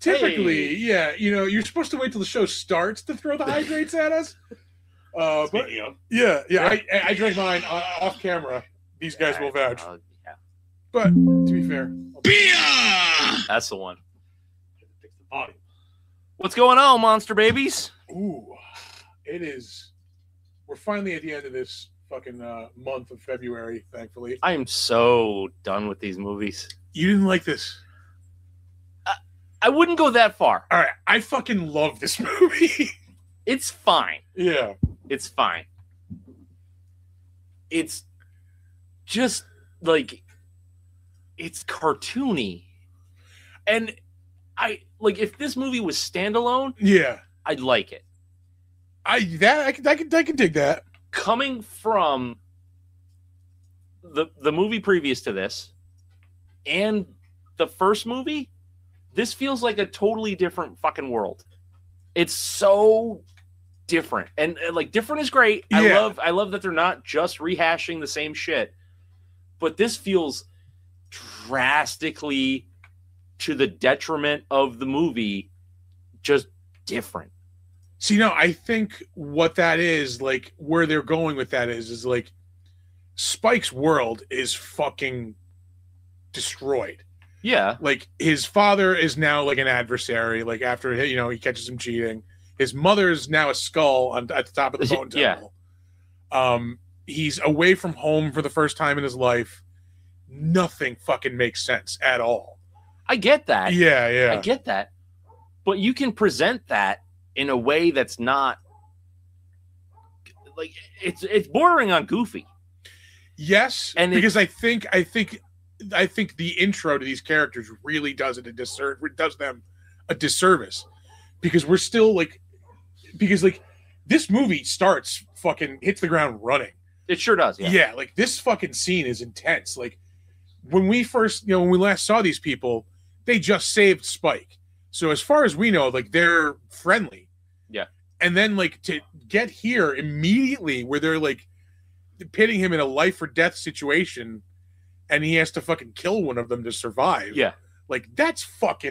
Typically, yeah, you're supposed to wait till the show starts to throw the hydrates at us. But yeah, I drank mine off camera. These guys will vouch. Yeah. But to be fair, Beer! That's the one. fix the body. What's going on, monster babies? Ooh, it is. We're finally at the end of this fucking month of February, thankfully. I am so done with these movies. You didn't like this? I wouldn't go that far. All right, I fucking love this movie. It's fine. Yeah. It's fine. It's just like it's cartoony. And if this movie was standalone, yeah, I'd like it. I can dig that. Coming from the movie previous to this and the first movie, this feels like a totally different fucking world. It's so different. And like different is great. Yeah. I love that they're not just rehashing the same shit. But this feels drastically to the detriment of the movie, just different. See, no, I think what that is, like, where they're going with that is like, Spike's world is fucking destroyed. Yeah. Like, his father is now, like, an adversary, like, after, he catches him cheating. His mother's now a skull at the top of the bone temple. He's away from home for the first time in his life. Nothing fucking makes sense at all. I get that. Yeah. I get that. But you can present that in a way that's not like it's bordering on goofy. Yes, and because I think the intro to these characters really does them a disservice, because we're still because this movie hits the ground running. It sure does. Yeah, like this fucking scene is intense. Like when we last saw these people, they just saved Spike. So as far as we know, like they're friendly. Yeah. And then to get here immediately where they're pitting him in a life or death situation and he has to fucking kill one of them to survive. Yeah. That's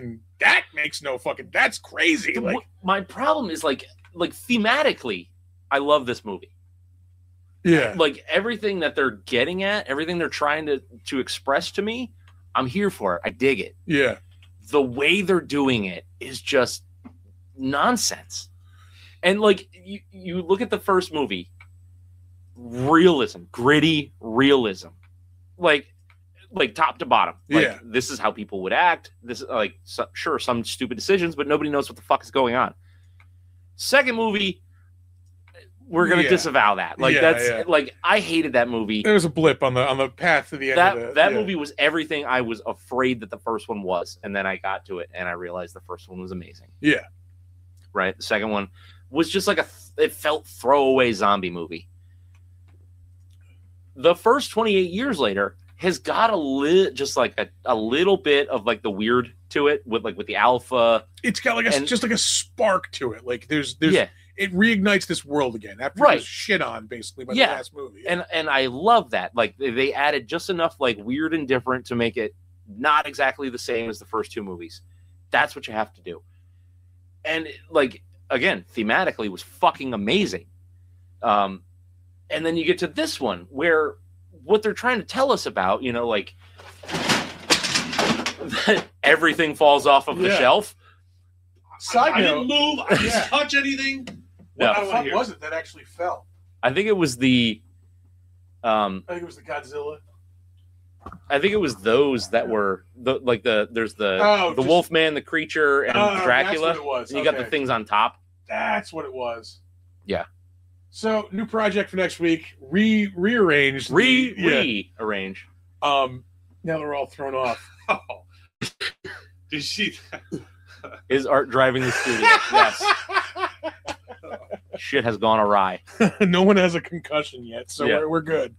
crazy. My problem is thematically, I love this movie. Yeah. Everything that they're getting at, everything they're trying to express to me, I'm here for it. I dig it. Yeah. The way they're doing it is just nonsense. And you look at the first movie, realism, gritty realism, like top to bottom. This is how people would act. This is sure, some stupid decisions, but nobody knows what the fuck is going on. Second movie, we're gonna disavow that. I hated that movie. There was a blip on the path to the end. That movie was everything I was afraid that the first one was, and then I got to it and I realized the first one was amazing. Yeah. Right. The second one was just it felt throwaway zombie movie. The first 28 years later has got a little bit of the weird to it with the alpha. It's got just a spark to it. There's it reignites this world again after it was shit on basically by the last movie. And I love that. They added just enough weird and different to make it not exactly the same as the first two movies. That's what you have to do. And again, thematically was fucking amazing. And then you get to this one where what they're trying to tell us about, that everything falls off of the shelf. I didn't move. I didn't touch anything. What the fuck was it that actually fell? I think it was the Godzilla. I think it was those that were there's the Wolfman, the creature, and Dracula. That's what it was. And you got the things on top. That's what it was. Yeah. So new project for next week. Rearrange. Rearrange. Now they're all thrown off. Oh. Did you see that? Is Art driving the studio? Yes. Shit has gone awry. No one has a concussion yet, so we're good.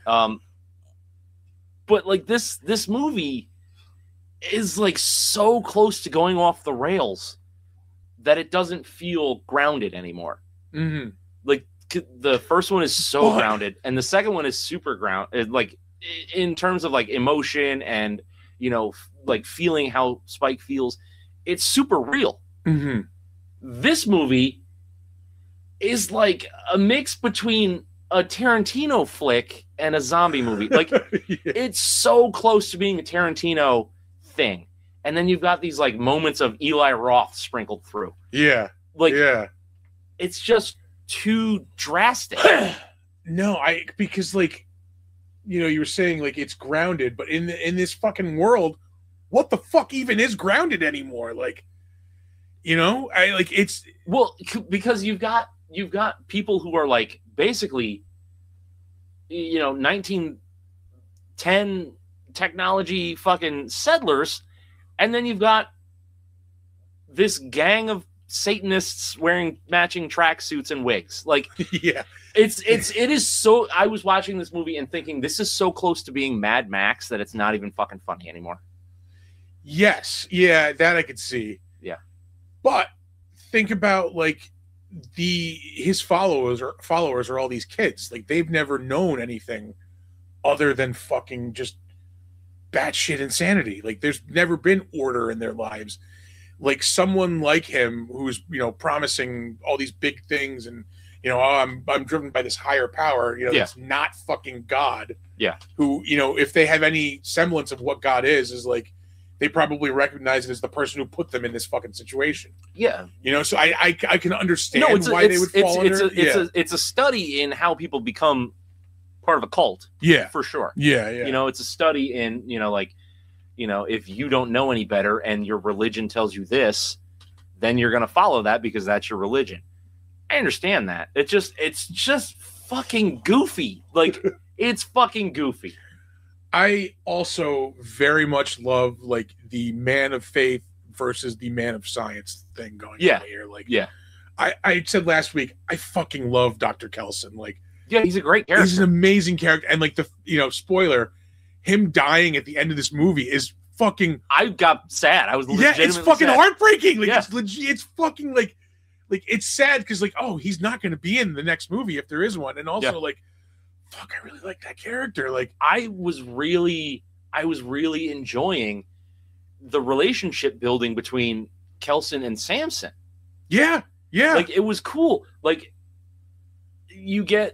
But this movie is so close to going off the rails that it doesn't feel grounded anymore. Mm-hmm. The first one is so grounded, and the second one is super grounded. In terms of emotion and feeling how Spike feels, it's super real. Mm-hmm. This movie is like a mix between a Tarantino flick and a zombie movie. Like it's so close to being a Tarantino thing. And then you've got these like moments of Eli Roth sprinkled through. Yeah. Like, it's just too drastic. No, because like, you know, you were saying like it's grounded, but in this fucking world, what the fuck even is grounded anymore? Like, you know, it's because you've got people who are like basically, you know, 1910 technology fucking settlers, and then you've got this gang of Satanists wearing matching tracksuits and wigs. Like, yeah, it is so. I was watching this movie and thinking this is so close to being Mad Max that it's not even fucking funny anymore. Yes, yeah, that I could see. Yeah, but think about like his followers are all these kids. Like they've never known anything other than fucking just batshit insanity. Like there's never been order in their lives. Like someone like him who's, you know, promising all these big things and, you know, I'm driven by this higher power, you know, that's not fucking God. Yeah. Who, you know, if they have any semblance of what God is like they probably recognize it as the person who put them in this fucking situation. Yeah. You know, so I can understand why they would fall under it. It's a study in how people become part of a cult. Yeah. For sure. Yeah. You know, it's a study in, you know, like, you know, if you don't know any better and your religion tells you this, then you're going to follow that because that's your religion. I understand that. It's just fucking goofy. Like, it's fucking goofy. I also very much love, like, the man of faith versus the man of science thing going on here. Like, I said last week, I fucking love Dr. Kelson. Like, yeah, he's a great character. He's an amazing character. And, like, spoiler, him dying at the end of this movie is fucking... I got sad. I was legitimately it's fucking sad. heartbreaking. Like, it's legit. It's fucking, like, it's sad because, like, oh, he's not going to be in the next movie if there is one. And also, like, fuck, I really like that character. Like, I was really enjoying the relationship building between Kelson and Samson. Yeah. Yeah. Like, it was cool. Like, you get...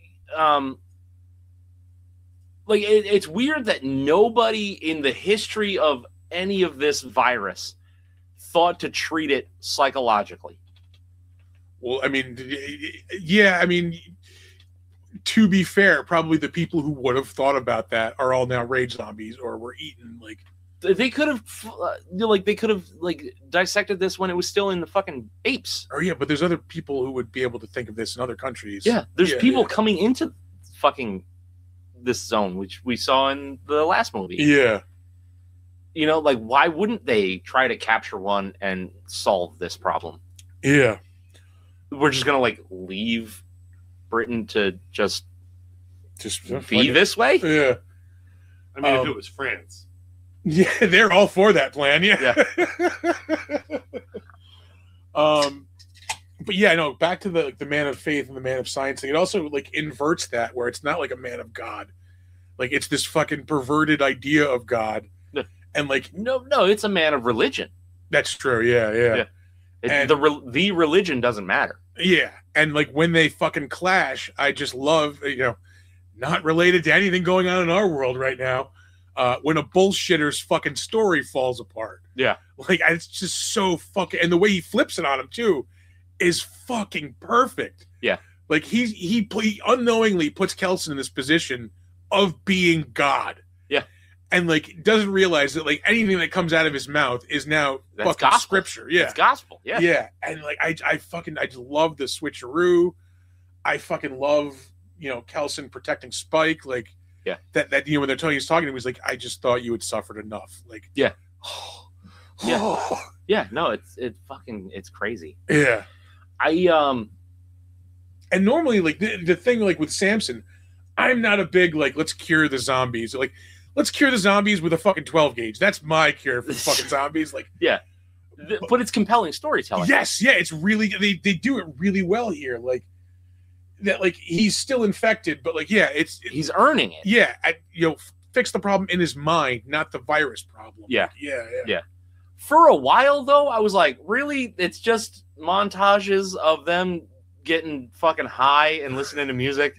like it's weird that nobody in the history of any of this virus thought to treat it psychologically. Well, I mean, yeah, I mean, to be fair, probably the people who would have thought about that are all now rage zombies or were eaten. Like, they could have, dissected this when it was still in the fucking apes. Oh yeah, but there's other people who would be able to think of this in other countries. Yeah, there's people coming into fucking this zone, which we saw in the last movie. Yeah. You know, like, why wouldn't they try to capture one and solve this problem? Yeah. We're just going to, like, leave Britain to just be this way? Yeah. I mean, if it was France. Yeah, they're all for that plan. Yeah. But yeah, no, back to the man of faith and the man of science thing. It also, like, inverts that, where it's not like a man of God. Like, it's this fucking perverted idea of God. And, like... No, it's a man of religion. That's true, yeah. And the religion doesn't matter. Yeah, and, like, when they fucking clash, I just love, you know, not related to anything going on in our world right now, when a bullshitter's fucking story falls apart. Yeah. Like, it's just so fucking... And the way he flips it on him, too, is fucking perfect. Yeah. Like, he unknowingly puts Kelson in this position of being God. Yeah. And, like, doesn't realize that, like, anything that comes out of his mouth is now fucking gospel. scripture. Yeah. It's gospel. Yeah. Yeah. And, like, I just love the switcheroo. I fucking love, you know, Kelson protecting Spike. Like, yeah. That you know, when they're telling, he's talking to him, he's like, I just thought you had suffered enough. Like, yeah. Yeah. No, it's crazy. Yeah. And normally, like, the thing, like, with Samson, I'm not a big, like, let's cure the zombies. Like, let's cure the zombies with a fucking 12 gauge. That's my cure for fucking zombies. Like, yeah. But it's compelling storytelling. Yes, yeah, it's really, they do it really well here. Like, that, like, he's still infected, but, like, yeah, he's earning it. Yeah, you know, fix the problem in his mind, not the virus problem. Yeah. Like, yeah. For a while, though, I was like, really? It's just montages of them getting fucking high and listening to music.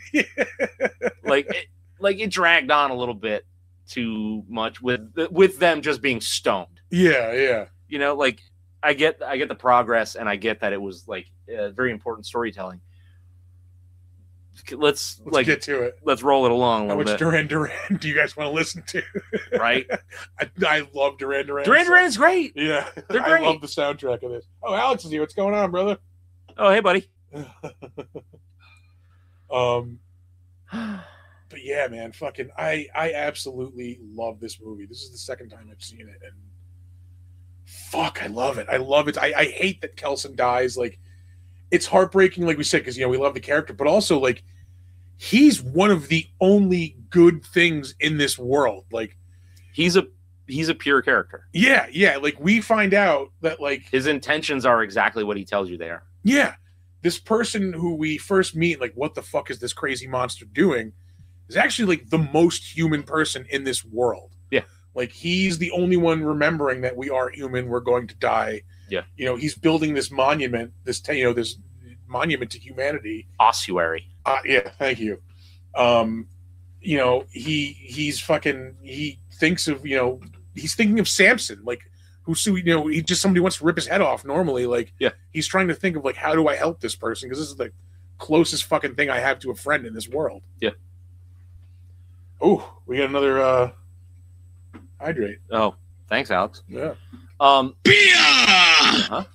It dragged on a little bit too much with them just being stoned. Yeah. You know, like I get the progress, and I get that it was like very important storytelling. Let's get to it. Let's roll it along a little bit. How much Duran Duran do you guys want to listen to? Right. I love Duran Duran. Duran Duran is great. Yeah, they're great. I love the soundtrack of this. Oh, Alex is here. What's going on, brother? Oh, hey, buddy. But yeah, man, fucking, I absolutely love this movie. This is the second time I've seen it, and fuck, I love it. I love it. I hate that Kelson dies. Like, it's heartbreaking, like we said, because, you know, we love the character, but also, like, he's one of the only good things in this world. Like, he's a pure character. Yeah. Like, we find out that, like, his intentions are exactly what he tells you they are. Yeah. This person who we first meet, like, what the fuck is this crazy monster doing, is actually, like, the most human person in this world. Yeah. Like, he's the only one remembering that we are human, we're going to die. Yeah. You know, he's building this monument, this monument to humanity. Ossuary. Yeah, thank you. You know, he thinks of, you know, he's thinking of Samson, like, who's, you know, he just, somebody wants to rip his head off normally. Like, yeah, he's trying to think of, like, how do I help this person? Because this is the closest fucking thing I have to a friend in this world. Yeah. Oh, we got another hydrate. Oh, thanks, Alex. Yeah. Huh?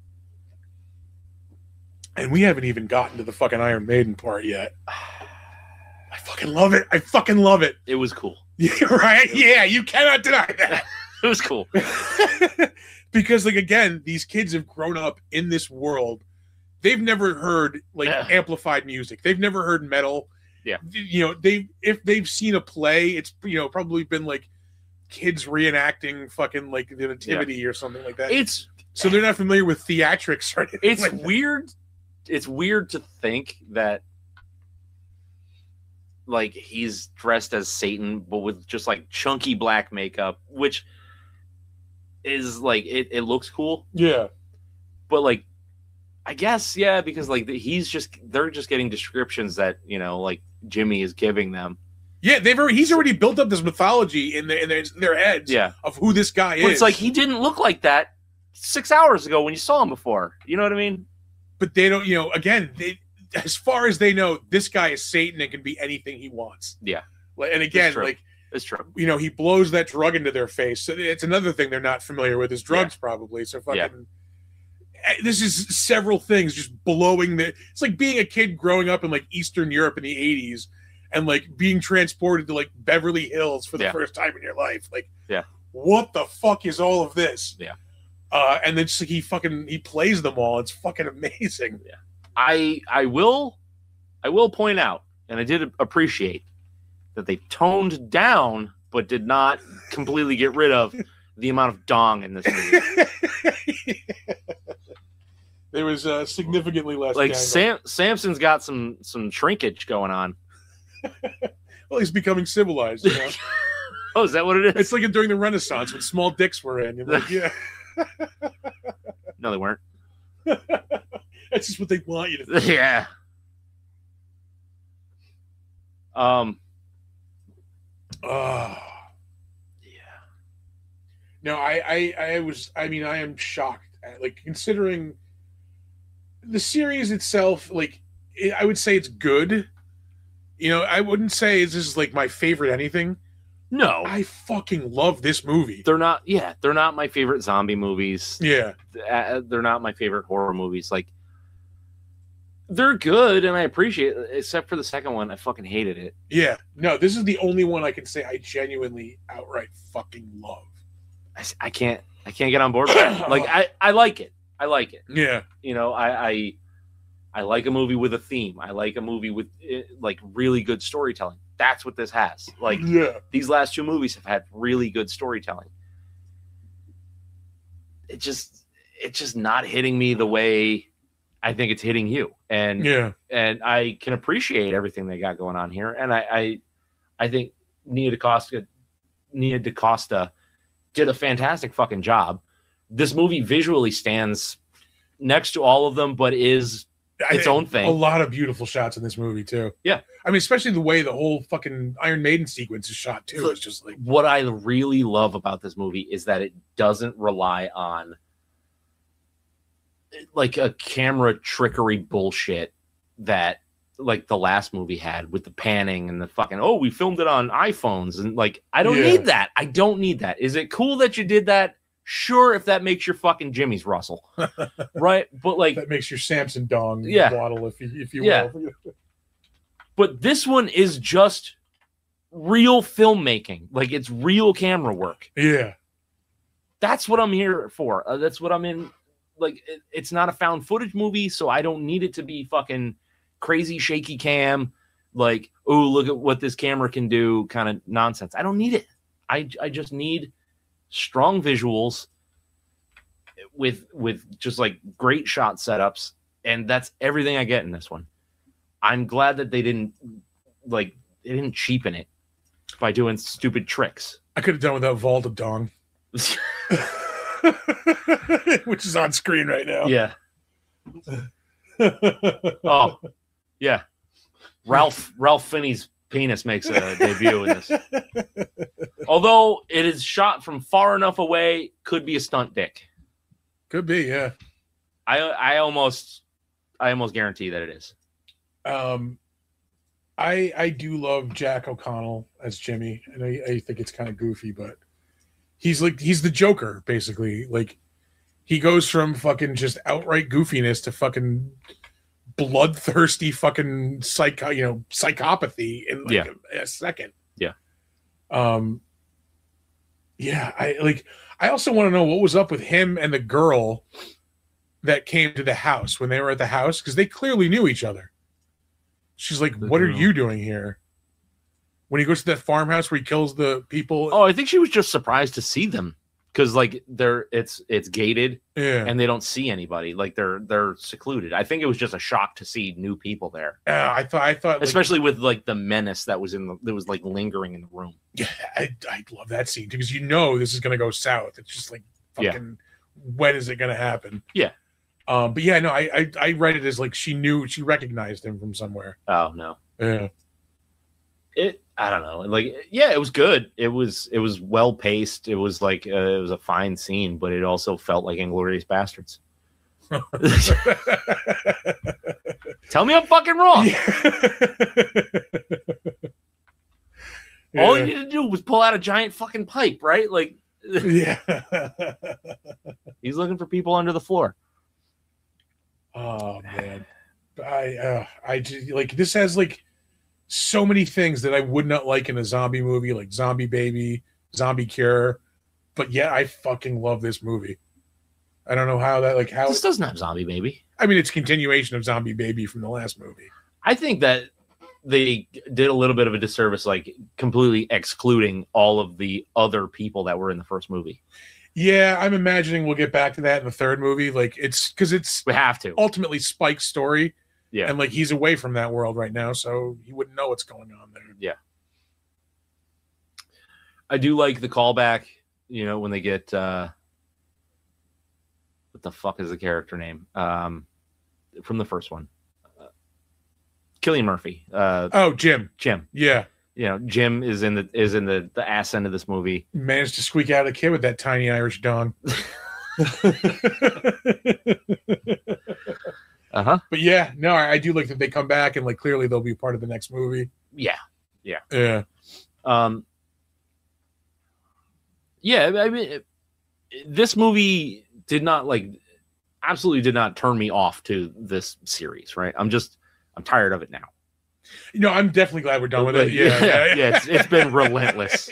And we haven't even gotten to the fucking Iron Maiden part yet. I fucking love it. It was cool. Yeah, right? Yeah, you cannot deny that. It was cool. Because, like, again, these kids have grown up in this world. They've never heard, like, amplified music. They've never heard metal. Yeah. You know, if they've seen a play, it's, you know, probably been, like, kids reenacting fucking, like, the Nativity or something like that. So they're not familiar with theatrics or anything. It's like weird. It's weird to think that, like, he's dressed as Satan, but with just, like, chunky black makeup, which is, like, it looks cool. Yeah. But, like, I guess, yeah, because, like, they're just getting descriptions that, you know, like, Jimmy is giving them. Yeah, he's already built up this mythology in their heads, of who this guy is. But it's like, he didn't look like that 6 hours ago when you saw him before. You know what I mean? But they don't, you know, again, as far as they know, this guy is Satan and can be anything he wants. Yeah. And again, like, it's true. You know, he blows that drug into their face. So it's another thing they're not familiar with is drugs, probably. So fucking, this is several things just blowing it's like being a kid growing up in, like, Eastern Europe in the 80s and, like, being transported to, like, Beverly Hills for the first time in your life. Like, what the fuck is all of this? Yeah. And then just, like, he plays them all. It's fucking amazing. Yeah. I will point out, and I did appreciate that they toned down, but did not completely get rid of the amount of dong in this movie. There was significantly less. Like, Samson's got some shrinkage going on. Well, he's becoming civilized. You know? Oh, is that what it is? It's like during the Renaissance when small dicks were in. You're like, yeah. No, they weren't. That's just what they want you to think. Yeah. Yeah. No, I am shocked at, like, considering the series itself. Like, I would say it's good. You know, I wouldn't say this is, like, my favorite anything. No, I fucking love this movie. They're not my favorite zombie movies. Yeah. They're not my favorite horror movies. Like, they're good and I appreciate it, except for the second one. I fucking hated it. Yeah. No, this is the only one I can say I genuinely outright fucking love. I can't get on board with it. Like, I like it. I like it. Yeah. You know, I like a movie with a theme. I like a movie with, like, really good storytelling. That's what this has. Like, these last two movies have had really good storytelling. It's just not hitting me the way I think it's hitting you. And I can appreciate everything they got going on here. And I think Nia DaCosta did a fantastic fucking job this movie visually stands next to all of them, but is its own thing. A lot of beautiful shots in this movie too. Yeah. I mean, especially the way the whole fucking Iron Maiden sequence is shot too. It's just like, what I really love about this movie is that it doesn't rely on like a camera trickery bullshit that like the last movie had with the panning and the fucking, oh, we filmed it on iPhones. And like, I don't need that. I don't need that. Is it cool that you did that? Sure, if that makes your fucking Jimmy's Russell. Right? But like, that makes your Samson dong waddle, if you will. But this one is just real filmmaking. Like, it's real camera work. Yeah. That's what I'm here for. That's what I'm in. Like, it's not a found footage movie, so I don't need it to be fucking crazy shaky cam. Like, oh, look at what this camera can do kind of nonsense. I don't need it. I just need strong visuals with just like great shot setups. And that's everything I get in this one. I'm glad that they didn't cheapen it by doing stupid tricks. I could have done without Vault of Dong. Which is on screen right now. Yeah. Oh, yeah. Ralph Fiennes' penis makes a debut in this. Although it is shot from far enough away, could be a stunt dick. Could be, yeah. I almost guarantee that it is. I do love Jack O'Connell as Jimmy, and I think it's kind of goofy, but he's the Joker, basically. Like, he goes from fucking just outright goofiness to fucking bloodthirsty fucking psychopathy in like a second. Yeah. Yeah, I also want to know what was up with him and the girl that came to the house when they were at the house, because they clearly knew each other. She's like, what are you doing here? When he goes to that farmhouse where he kills the people. Oh, I think she was just surprised to see them. Because like it's gated, and they don't see anybody. Like they're secluded. I think it was just a shock to see new people there. I thought, especially with like the menace that was like lingering in the room. Yeah, I love that scene because this is gonna go south. It's just like fucking, when is it gonna happen? Yeah. But yeah, no, I read it as like she recognized him from somewhere. Oh no. Yeah. I don't know. Like, yeah, it was good. It was well paced. It was like it was a fine scene, but it also felt like Inglourious Bastards. Tell me I'm fucking wrong. Yeah. All you need to do was pull out a giant fucking pipe, right? Like, yeah. He's looking for people under the floor. Oh man, I just, like, this has like so many things that I would not like in a zombie movie, like Zombie Baby, Zombie Cure, but yet I fucking love this movie. I don't know how this doesn't have Zombie Baby. I mean, it's a continuation of Zombie Baby from the last movie. I think that they did a little bit of a disservice, like completely excluding all of the other people that were in the first movie. Yeah, I'm imagining we'll get back to that in the third movie. Like, it's because we have to ultimately Spike's story. Yeah. And like, he's away from that world right now, so he wouldn't know what's going on there. Yeah. I do like the callback, when they get what the fuck is the character name? From the first one. Cillian Murphy. Jim. Jim. Yeah. Jim is in the ass end of this movie. Managed to squeak out a kid with that tiny Irish dong. Uh-huh. But yeah, no, I do like that they come back and like clearly they'll be a part of the next movie. Yeah. Yeah. Yeah, I mean, this movie absolutely did not turn me off to this series, right? I'm tired of it now. I'm definitely glad we're done with it. Yeah. It's been relentless.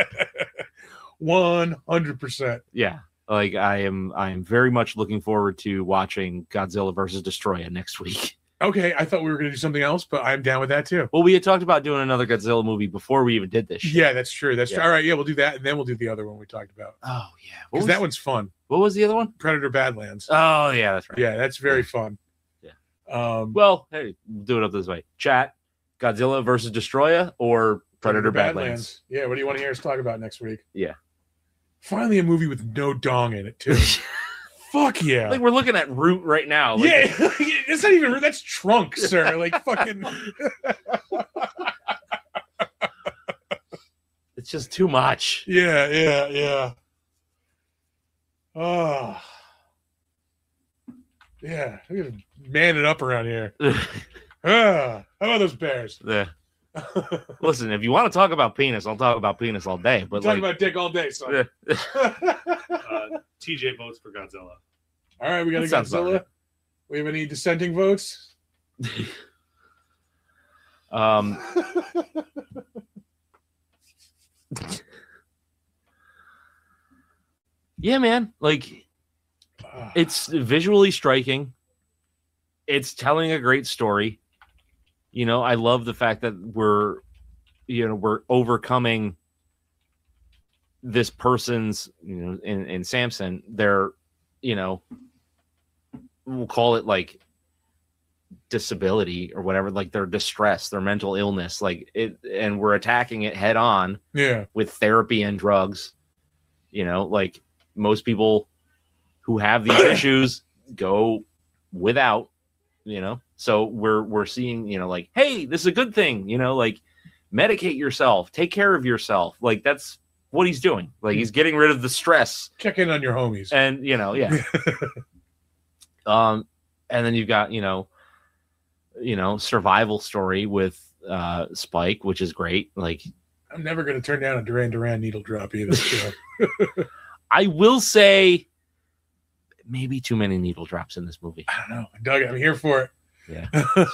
100%. Yeah. Like, I am very much looking forward to watching Godzilla versus Destroya next week. Okay, I thought we were going to do something else, but I'm down with that too. Well, we had talked about doing another Godzilla movie before we even did this shit. Yeah, that's true. True. All right, yeah, we'll do that, and then we'll do the other one we talked about. Oh, yeah. Because that one's fun. What was the other one? Predator Badlands. Oh, yeah, that's right. Yeah, that's very fun. Yeah. Well, hey, do it up this way. Chat, Godzilla versus Destroya or Predator Badlands? Yeah, what do you want to hear us talk about next week? Yeah. Finally, a movie with no dong in it, too. Fuck yeah. Like, we're looking at Root right now. Like, yeah, it's not even, that's Trunk, sir. Like, fucking. It's just too much. Yeah. Oh. Yeah, we gotta man it up around here. How about those Bears? Yeah. Listen, if you want to talk about penis, I'll talk about penis all day. But talk about dick all day, son. TJ votes for Godzilla. All right, we got a Godzilla. We have any dissenting votes? Yeah, man. Like, it's visually striking. It's telling a great story. You know, I love the fact that we're overcoming this person's, in Samson, their, we'll call it like disability or whatever, like their distress, their mental illness, like it, and we're attacking it head on. Yeah. With therapy and drugs. Like most people who have these issues go without, so we're seeing, like, hey, this is a good thing, like medicate yourself, take care of yourself. Like that's what he's doing. Like he's getting rid of the stress. Check in on your homies. And, yeah. And then you've got, survival story with Spike, which is great. Like I'm never going to turn down a Duran Duran needle drop either. So. I will say maybe too many needle drops in this movie. I don't know. Doug, I'm here for it. Yeah. That's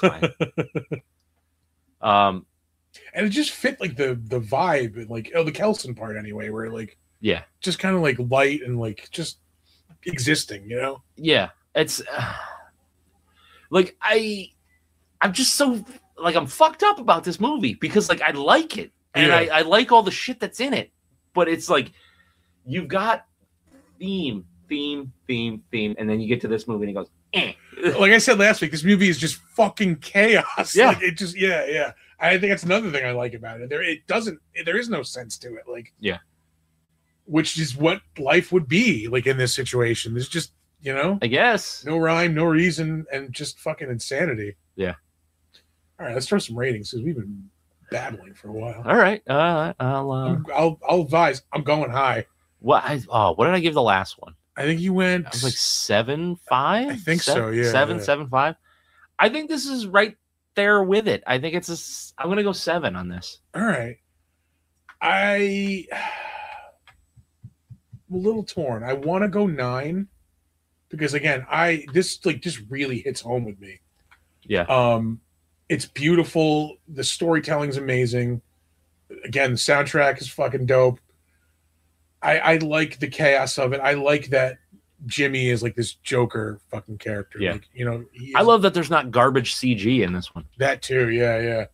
fine. And it just fit like the vibe and like the Kelson part anyway, where like just kind of like light and like just existing, Yeah. It's like I'm just so like I'm fucked up about this movie because like I like it and I like all the shit that's in it, but it's like you've got theme, and then you get to this movie and it goes, eh. Like I said last week, this movie is just fucking chaos. Yeah. Like it just I think that's another thing I like about it. There is no sense to it. Like which is what life would be like in this situation. There's just I guess no rhyme, no reason, and just fucking insanity. Yeah. All right, let's throw some ratings because we've been babbling for a while. All right. I'll advise. I'm going high. What did I give the last one? I think you went. I was like 7.5. I think so. Yeah. 7.5. I think this is right there with it. I think I'm gonna go 7 on this. All right. I'm a little torn. I want to go 9 because again, this just really hits home with me. Yeah. It's beautiful. The storytelling's amazing. Again, the soundtrack is fucking dope. I like the chaos of it. I like that Jimmy is like this Joker fucking character. Yeah. Like, I love that there's not garbage CG in this one. That too. Yeah.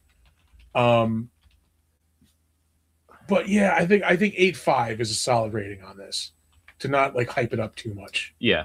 But yeah, I think 8.5 is a solid rating on this to not like hype it up too much. Yeah.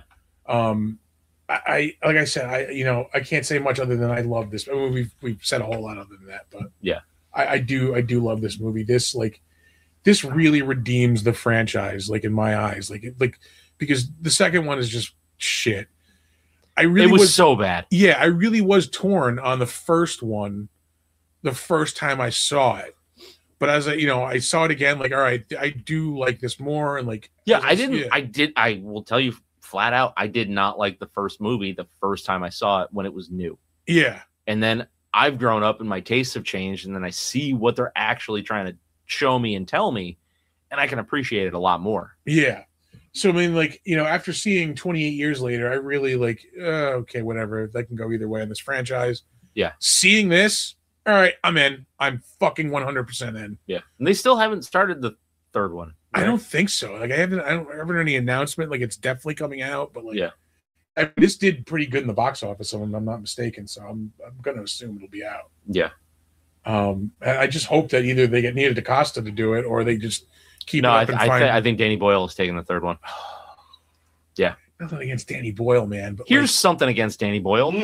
I like I said, I can't say much other than I love this. I mean, we've said a whole lot other than that, but yeah, I do love this movie. This really redeems the franchise, like in my eyes, like because the second one is just shit. It was so bad. Yeah, I really was torn on the first one, the first time I saw it. But as I saw it again, like, all right, I do like this more, and like, I will tell you flat out, I did not like the first movie the first time I saw it when it was new. Yeah, and then I've grown up and my tastes have changed, and then I see what they're actually trying to show me and tell me, and I can appreciate it a lot more. Yeah. So I mean, like, after seeing 28 years later, I really like, okay, whatever. That can go either way in this franchise. Yeah. Seeing this, all right, I'm in. I'm fucking 100% in. Yeah. And they still haven't started the third one. Right? I don't think so. Like I don't remember any announcement. Like it's definitely coming out, but like, this did pretty good in the box office, if I'm not mistaken. So I'm going to assume it'll be out. Yeah. I just hope that either they get Nia DaCosta to do it or they just keep it up and find. I think Danny Boyle is taking the third one. Yeah. Nothing against Danny Boyle, man. But here's something against Danny Boyle.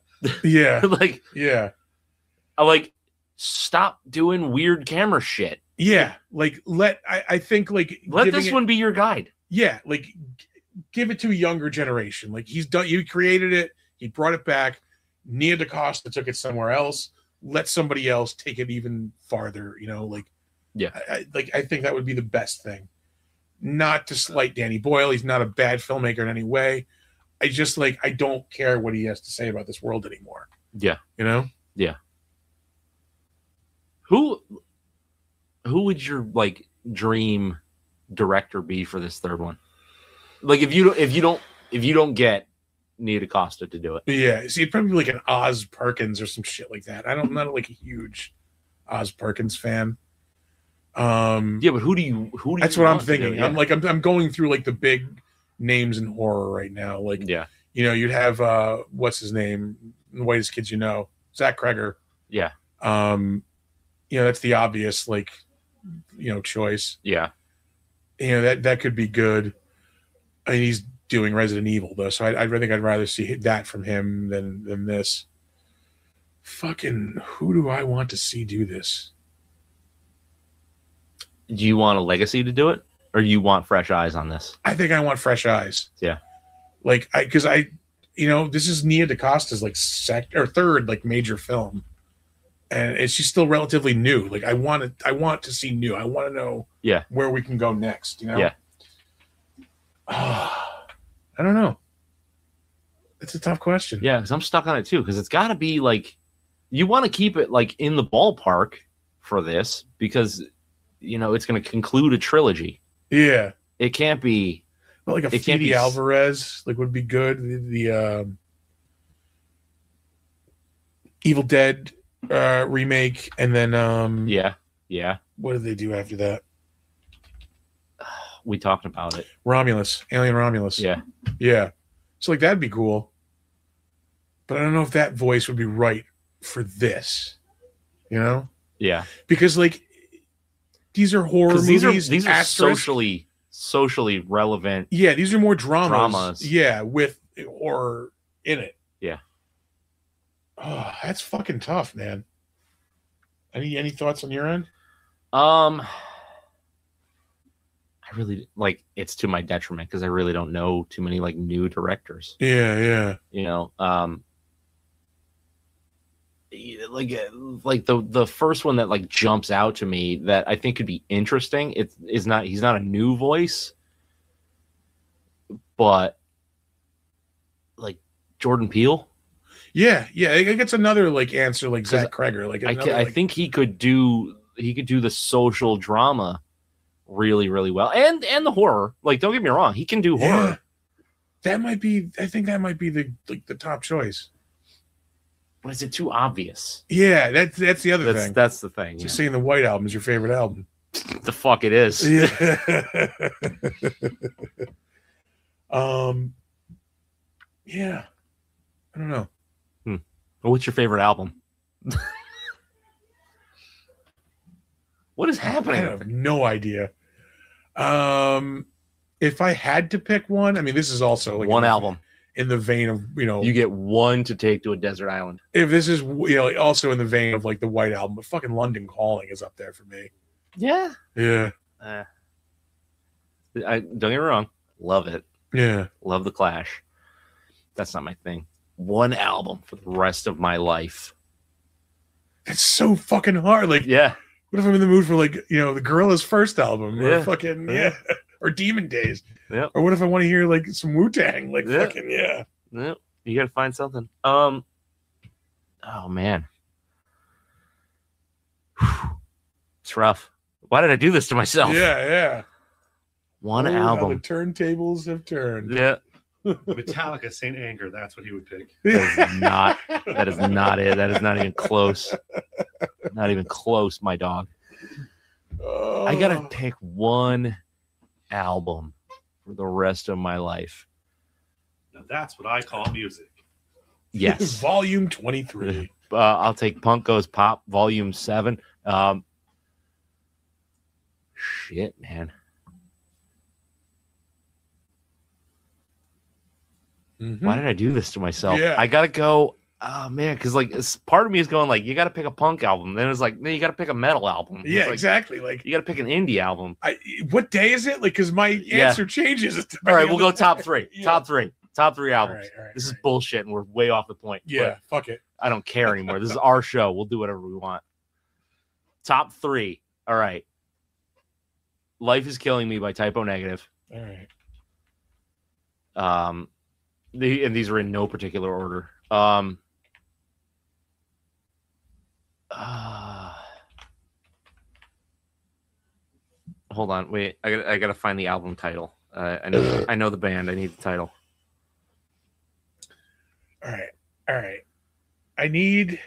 Yeah. I stop doing weird camera shit. Yeah, like I think like let this one be your guide. Yeah, like give it to a younger generation. Like he's done, you created it, he brought it back. Nia DaCosta took it somewhere else. Let somebody else take it even farther. You know, like I think that would be the best thing. Not to slight Danny Boyle, he's not a bad filmmaker in any way. I just like I don't care what he has to say about this world anymore. Yeah, you know. Yeah. Who would your like dream director be for this third one? Like if you don't get Nia DaCosta to do it. Yeah, see, it'd probably be like an Oz Perkins or some shit like that. I'm not like a huge Oz Perkins fan. Yeah, but who do you that's what I'm thinking. Yeah. I'm going through like the big names in horror right now. Like, yeah, you know, you'd have what's his name, the Whitest Kids You Know, Zach Kreger. Yeah. You know, that's the obvious like, you know, choice. Yeah. You know, that could be good. I mean, he's doing Resident Evil though, so I think I'd rather see that from him than this. Fucking who do I want to see do this? Do you want a legacy to do it, or you want fresh eyes on this? I think I want fresh eyes. Yeah, like because you know, this is Nia DaCosta's like third like major film, and she's still relatively new. Like I want to see new. I want to know where we can go next. You know? Yeah. I don't know. It's a tough question. Yeah, because I'm stuck on it too. Because it's got to be like you want to keep it like in the ballpark for this because. You know, it's going to conclude a trilogy. Yeah, it can't be. Well, like a Fede Alvarez, like would be good. The Evil Dead remake, and then yeah. What did they do after that? We talked about it. Romulus, Alien Romulus. Yeah. So like that'd be cool, but I don't know if that voice would be right for this. You know? Yeah. Because like. These are horror movies. These are socially relevant. Yeah, these are more dramas. Yeah, with horror in it. Yeah. Oh, that's fucking tough, man. Any thoughts on your end? I really like it's to my detriment because I really don't know too many like new directors. Yeah. You know, like the first one that like jumps out to me that I think could be interesting. He's not a new voice, but like Jordan Peele. Yeah. I think it's another like answer like Zach Kreger. Like I think he could do the social drama really, really well, and the horror. Like, don't get me wrong, he can do horror. That might be. I think that might be the top choice. But is it too obvious? Yeah, that's the other thing. That's the thing. Just saying the White Album is your favorite album. The fuck it is. Yeah. Yeah. I don't know. Well, what's your favorite album? What is happening? I have no idea. If I had to pick one, I mean, this is also like one album. In the vein of, you know, you get one to take to a desert island. If this is, you know, also in the vein of like the White Album, but fucking London Calling is up there for me. Yeah. I don't get me wrong, love it. Yeah, love the Clash. That's not my thing. One album for the rest of my life. It's so fucking hard. Like, yeah. What if I'm in the mood for like, you know, the Gorillaz' first album, or fucking or Demon Days? Yeah. Or what if I want to hear like some Wu-Tang? Like fucking Yeah. You gotta find something. Oh man. It's rough. Why did I do this to myself? Yeah. One album. The turntables have turned. Yeah. Metallica, Saint Anger. That's what he would pick. That is not it. That is not even close. Not even close, my dog. I gotta pick one album for the rest of my life. Now that's what I call music. Yes. Volume 23. I'll take Punk Goes Pop, Volume 7. Shit, man. Why did I do this to myself? Yeah. I gotta go. Oh man, because like part of me is going like, you got to pick a punk album. Then it's like, no, you got to pick a metal album. Yeah, like, exactly. Like you got to pick an indie album. What day is it? Like, because my answer changes. All right, we'll go top three. Yeah. Top three albums. All right, this is bullshit, and we're way off the point. Yeah, fuck it. I don't care anymore. This is our show. We'll do whatever we want. Top three. All right. Life is Killing Me by Typo Negative. All right. And these are in no particular order. Hold on, wait. I gotta find the album title. I know the band. I need the title. All right. I need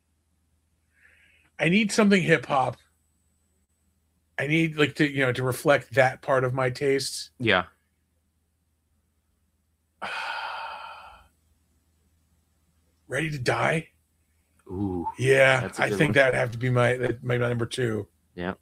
something hip hop. I need like to reflect that part of my tastes. Yeah. Ready to Die? Ooh. Yeah, I think that'd have to be my number 2. Yeah.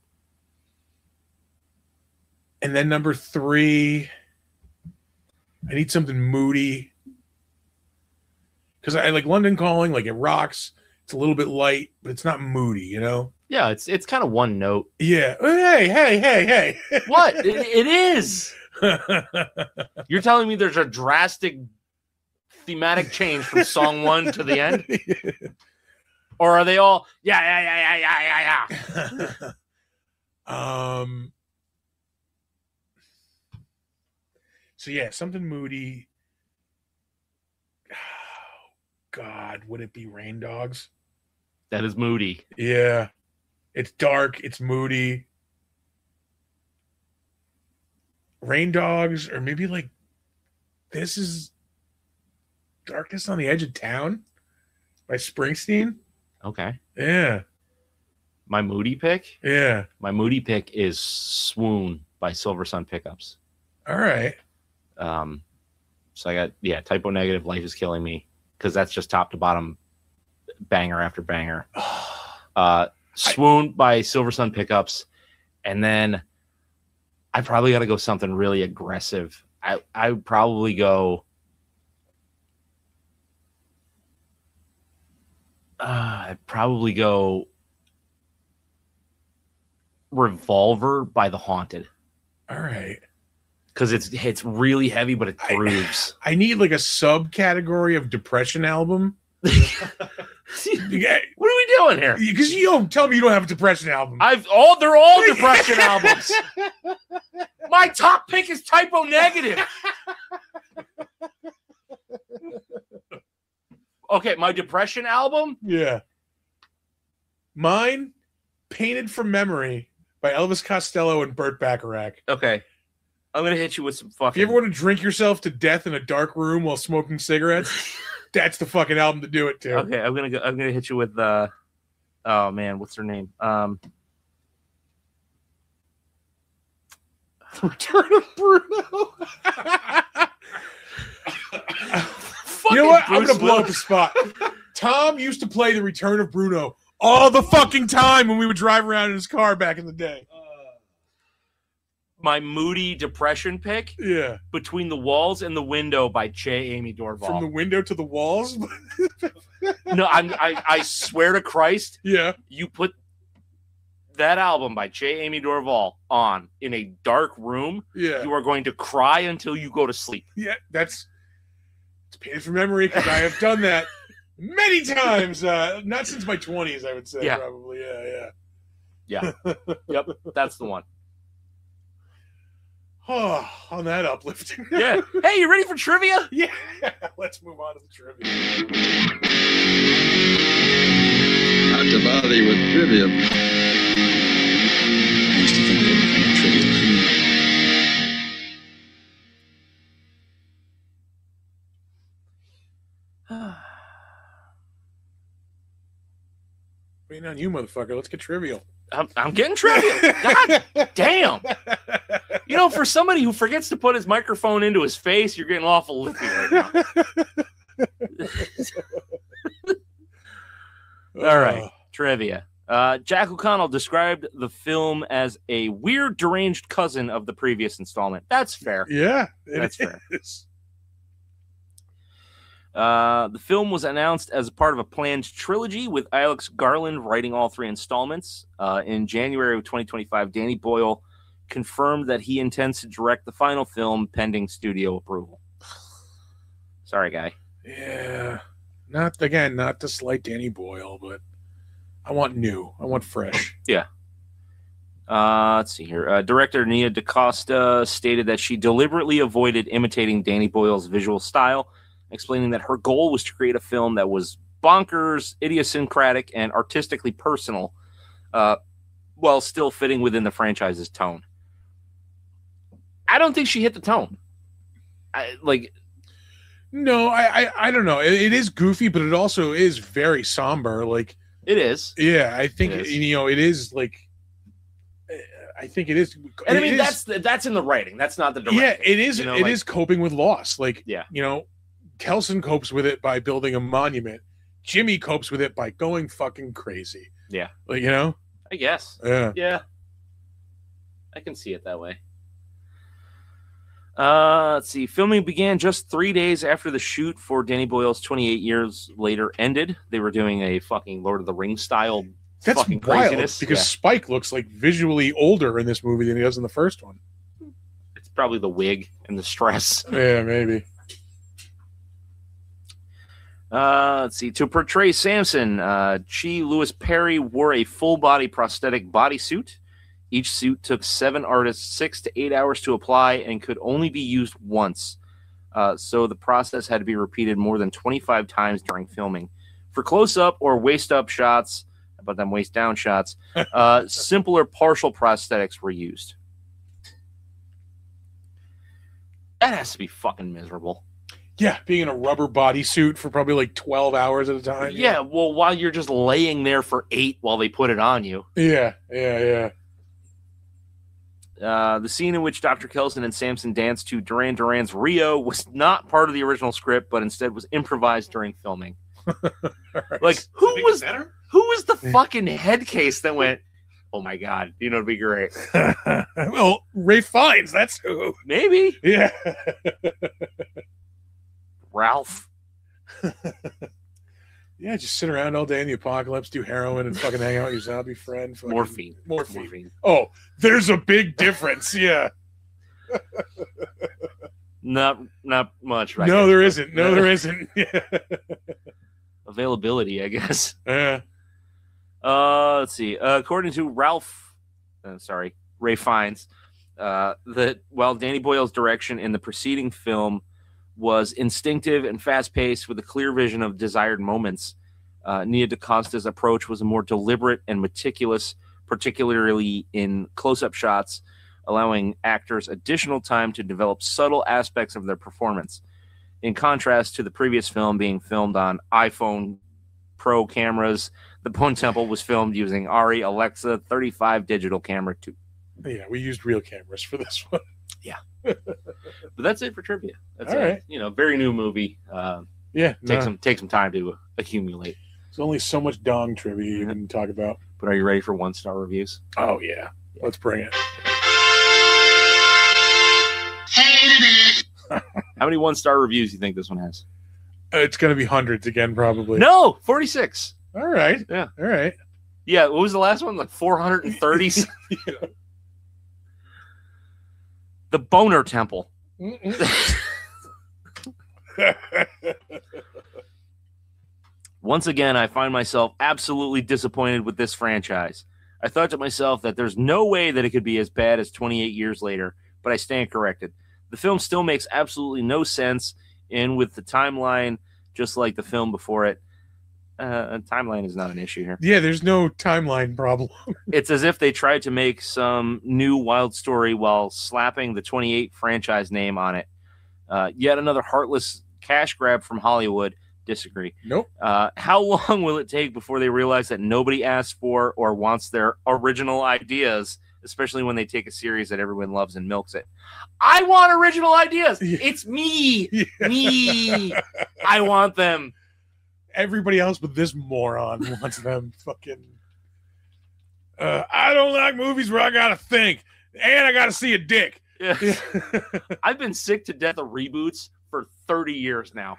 And then number 3, I need something moody. Because I like London Calling, like it rocks. It's a little bit light, but it's not moody, you know? Yeah, it's kind of one note. Yeah. Hey. What? It is. You're telling me there's a drastic thematic change from song 1 to the end? Or are they all yeah. So yeah, something moody. Oh, God, would it be Rain Dogs? That is moody. Yeah. It's dark, it's moody. Rain Dogs, or maybe like this is Darkness on the Edge of Town by Springsteen. Okay. Yeah. My moody pick? Yeah. My moody pick is Swoon by Silver Sun Pickups. All right. So I got, Typo Negative, Life is Killing Me, because that's just top to bottom banger after banger. Swoon by Silver Sun Pickups. And then I probably got to go something really aggressive. I would probably go Revolver by The Haunted. All right. Because it's really heavy, but it grooves. I need like a subcategory of depression album. What are we doing here? Because you don't tell me you don't have a depression album. They're all depression albums. My top pick is Typo Negative. Okay, my depression album? Yeah. Mine, Painted from Memory by Elvis Costello and Burt Bacharach. Okay. I'm going to hit you with some fucking... If you ever want to drink yourself to death in a dark room while smoking cigarettes, that's the fucking album to do it to. Okay, I'm going to hit you with oh man, what's her name? Return of Bruno. You know what? I'm going to blow up the spot. Tom used to play The Return of Bruno all the fucking time when we would drive around in his car back in the day. My moody depression pick? Yeah. Between the Walls and the Window by Che Amy Dorval. From the window to the walls? No, I swear to Christ. Yeah. You put that album by Che Amy Dorval on in a dark room. Yeah. You are going to cry until you go to sleep. Yeah, it's Painted from Memory because I have done that many times. Not since my 20s, I would say. Yeah. Probably. Yeah. Yep. That's the one. Oh, on that uplifting. Yeah. Hey, you ready for trivia? Yeah. Let's move on to the trivia. Not to bother you with trivia. I used to think everything in trivia was Waiting on you, motherfucker. Let's get trivial. I'm getting trivia. God damn. You know, for somebody who forgets to put his microphone into his face, you're getting awful lippy right now. All right, trivia. Jack O'Connell described the film as a weird, deranged cousin of the previous installment. That's fair. Yeah, that's fair. The film was announced as part of a planned trilogy with Alex Garland writing all 3 installments. In January of 2025, Danny Boyle confirmed that he intends to direct the final film pending studio approval. Sorry, guy. Yeah. Not to slight Danny Boyle, but I want new. I want fresh. Yeah. Let's see here. Director Nia DaCosta stated that she deliberately avoided imitating Danny Boyle's visual style, explaining that her goal was to create a film that was bonkers, idiosyncratic, and artistically personal, while still fitting within the franchise's tone. I don't think she hit the tone. No, I don't know. It is goofy, but it also is very somber. Like it is. Yeah, I think it is like. I think it is. And I mean, that's in the writing. That's not the directing. Yeah, it is. You know, it is coping with loss. Like, yeah, Kelson copes with it by building a monument. Jimmy copes with it by going fucking crazy. Yeah. Like, I guess. Yeah. Yeah. I can see it that way. Let's see. Filming began just 3 days after the shoot for Danny Boyle's 28 Years Later ended. They were doing a fucking Lord of the Rings style. That's fucking wild craziness. Because Spike looks like visually older in this movie than he does in the first one. It's probably the wig and the stress. Yeah, maybe. Let's see. To portray Samson, Chi Lewis Perry wore a full-body prosthetic bodysuit. Each suit took 7 artists 6 to 8 hours to apply and could only be used once. So the process had to be repeated more than 25 times during filming. For close-up or waist-up shots, about them waist-down shots, simpler partial prosthetics were used. That has to be fucking miserable. Yeah, being in a rubber bodysuit for probably like 12 hours at a time. Yeah, well, while you're just laying there for 8 while they put it on you. Yeah. The scene in which Dr. Kelson and Samson danced to Duran Duran's Rio was not part of the original script, but instead was improvised during filming. Right. Like, who was the fucking head case that went, oh my God, it'd be great. Well, Ralph Fiennes, that's who. Maybe. Yeah. Ralph. Yeah, just sit around all day in the apocalypse, do heroin, and fucking hang out with your zombie friend. Morphine. Oh, there's a big difference. Yeah. Not much, right? No, there isn't. No, there isn't. Yeah. Availability, I guess. Yeah. Let's see. According to Ralph Fiennes, that while Danny Boyle's direction in the preceding film was instinctive and fast-paced with a clear vision of desired moments, Nia DaCosta's approach was a more deliberate and meticulous, particularly in close-up shots, allowing actors additional time to develop subtle aspects of their performance. In contrast to the previous film being filmed on iPhone Pro cameras, The Bone Temple was filmed using ARRI Alexa 35 digital camera too. Yeah, we used real cameras for this one. Yeah. But that's it for trivia. That's all right. Very new movie. Take some time to accumulate. There's only so much dong trivia you can talk about. But are you ready for 1-star reviews? Oh yeah. Let's bring it. How many 1-star reviews do you think this one has? It's going to be hundreds again, probably. No, 46. All right. Yeah. All right. Yeah. What was the last one? Like 430? Yeah. The Boner Temple. Once again, I find myself absolutely disappointed with this franchise. I thought to myself that there's no way that it could be as bad as 28 Years Later, but I stand corrected. The film still makes absolutely no sense, and with the timeline, just like the film before it, timeline is not an issue here. Yeah, there's no timeline problem. It's as if they tried to make some new wild story while slapping the 28 franchise name on it. Yet another heartless cash grab from Hollywood. Disagree. Nope. How long will it take before they realize that nobody asks for or wants their original ideas, especially when they take a series that everyone loves and milks it? I want original ideas. Yeah. It's me. Yeah. Me. I want them. Everybody else but this moron wants them. Fucking. I don't like movies where I gotta think and I gotta see a dick. Yeah. I've been sick to death of reboots for 30 years now.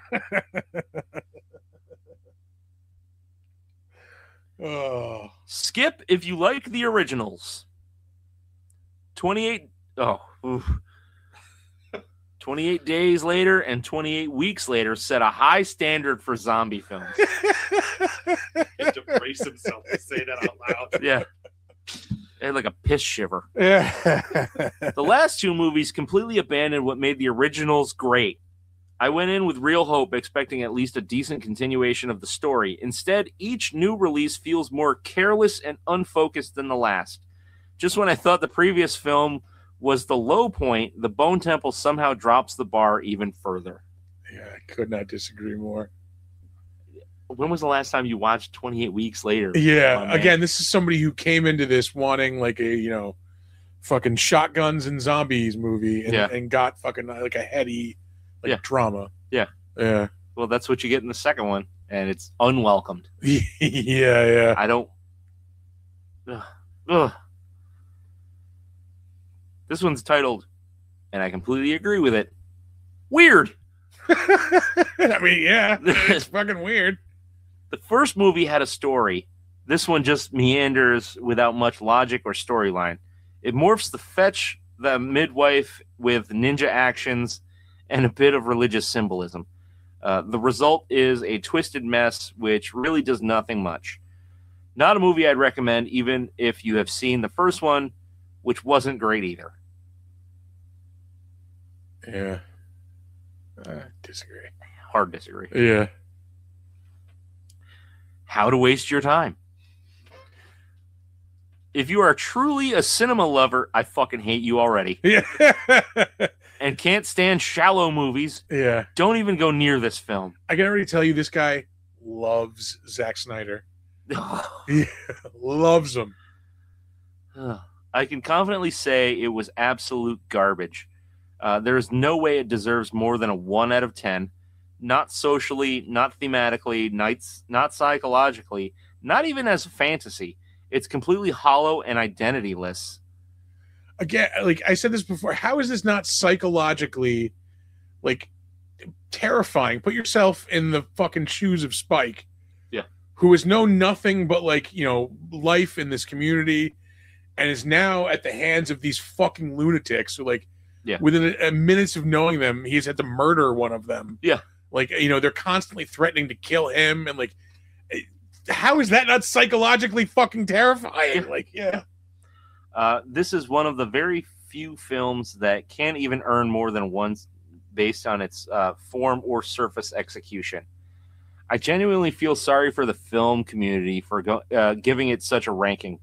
Oh. Skip if you like the originals. 28 days later and 28 weeks later set a high standard for zombie films. He had to brace himself to say that out loud. Yeah. They had like a piss shiver. Yeah. The last two movies completely abandoned what made the originals great. I went in with real hope, expecting at least a decent continuation of the story. Instead, each new release feels more careless and unfocused than the last. Just when I thought the previous film was the low point, the Bone Temple somehow drops the bar even further. Yeah, I could not disagree more. When was the last time you watched 28 Weeks Later? Yeah, again, this is somebody who came into this wanting like a, fucking shotguns and zombies movie and got fucking like a heady drama. Yeah. Yeah. Well, that's what you get in the second one, and it's unwelcomed. Yeah. I don't... Ugh. This one's titled, and I completely agree with it, Weird. I mean, yeah, it's fucking weird. The first movie had a story. This one just meanders without much logic or storyline. It morphs the midwife with ninja actions and a bit of religious symbolism. The result is a twisted mess, which really does nothing much. Not a movie I'd recommend, even if you have seen the first one, which wasn't great either. Yeah. Disagree. Hard disagree. Yeah. How to waste your time. If you are truly a cinema lover, I fucking hate you already. Yeah. And can't stand shallow movies. Yeah. Don't even go near this film. I can already tell you this guy loves Zack Snyder. He loves him. I can confidently say it was absolute garbage. There is no way it deserves more than a 1 out of 10. Not socially, not thematically, not psychologically, not even as a fantasy. It's completely hollow and identityless. Again, like I said this before, how is this not psychologically, like, terrifying? Put yourself in the fucking shoes of Spike. Yeah. Who has known nothing but, like, life in this community and is now at the hands of these fucking lunatics who, like, within a minutes of knowing them, he's had to murder one of them. Yeah. Like, they're constantly threatening to kill him. And, like, how is that not psychologically fucking terrifying? Like, yeah. This is one of the very few films that can't even earn more than one based on its form or surface execution. I genuinely feel sorry for the film community for giving it such a ranking.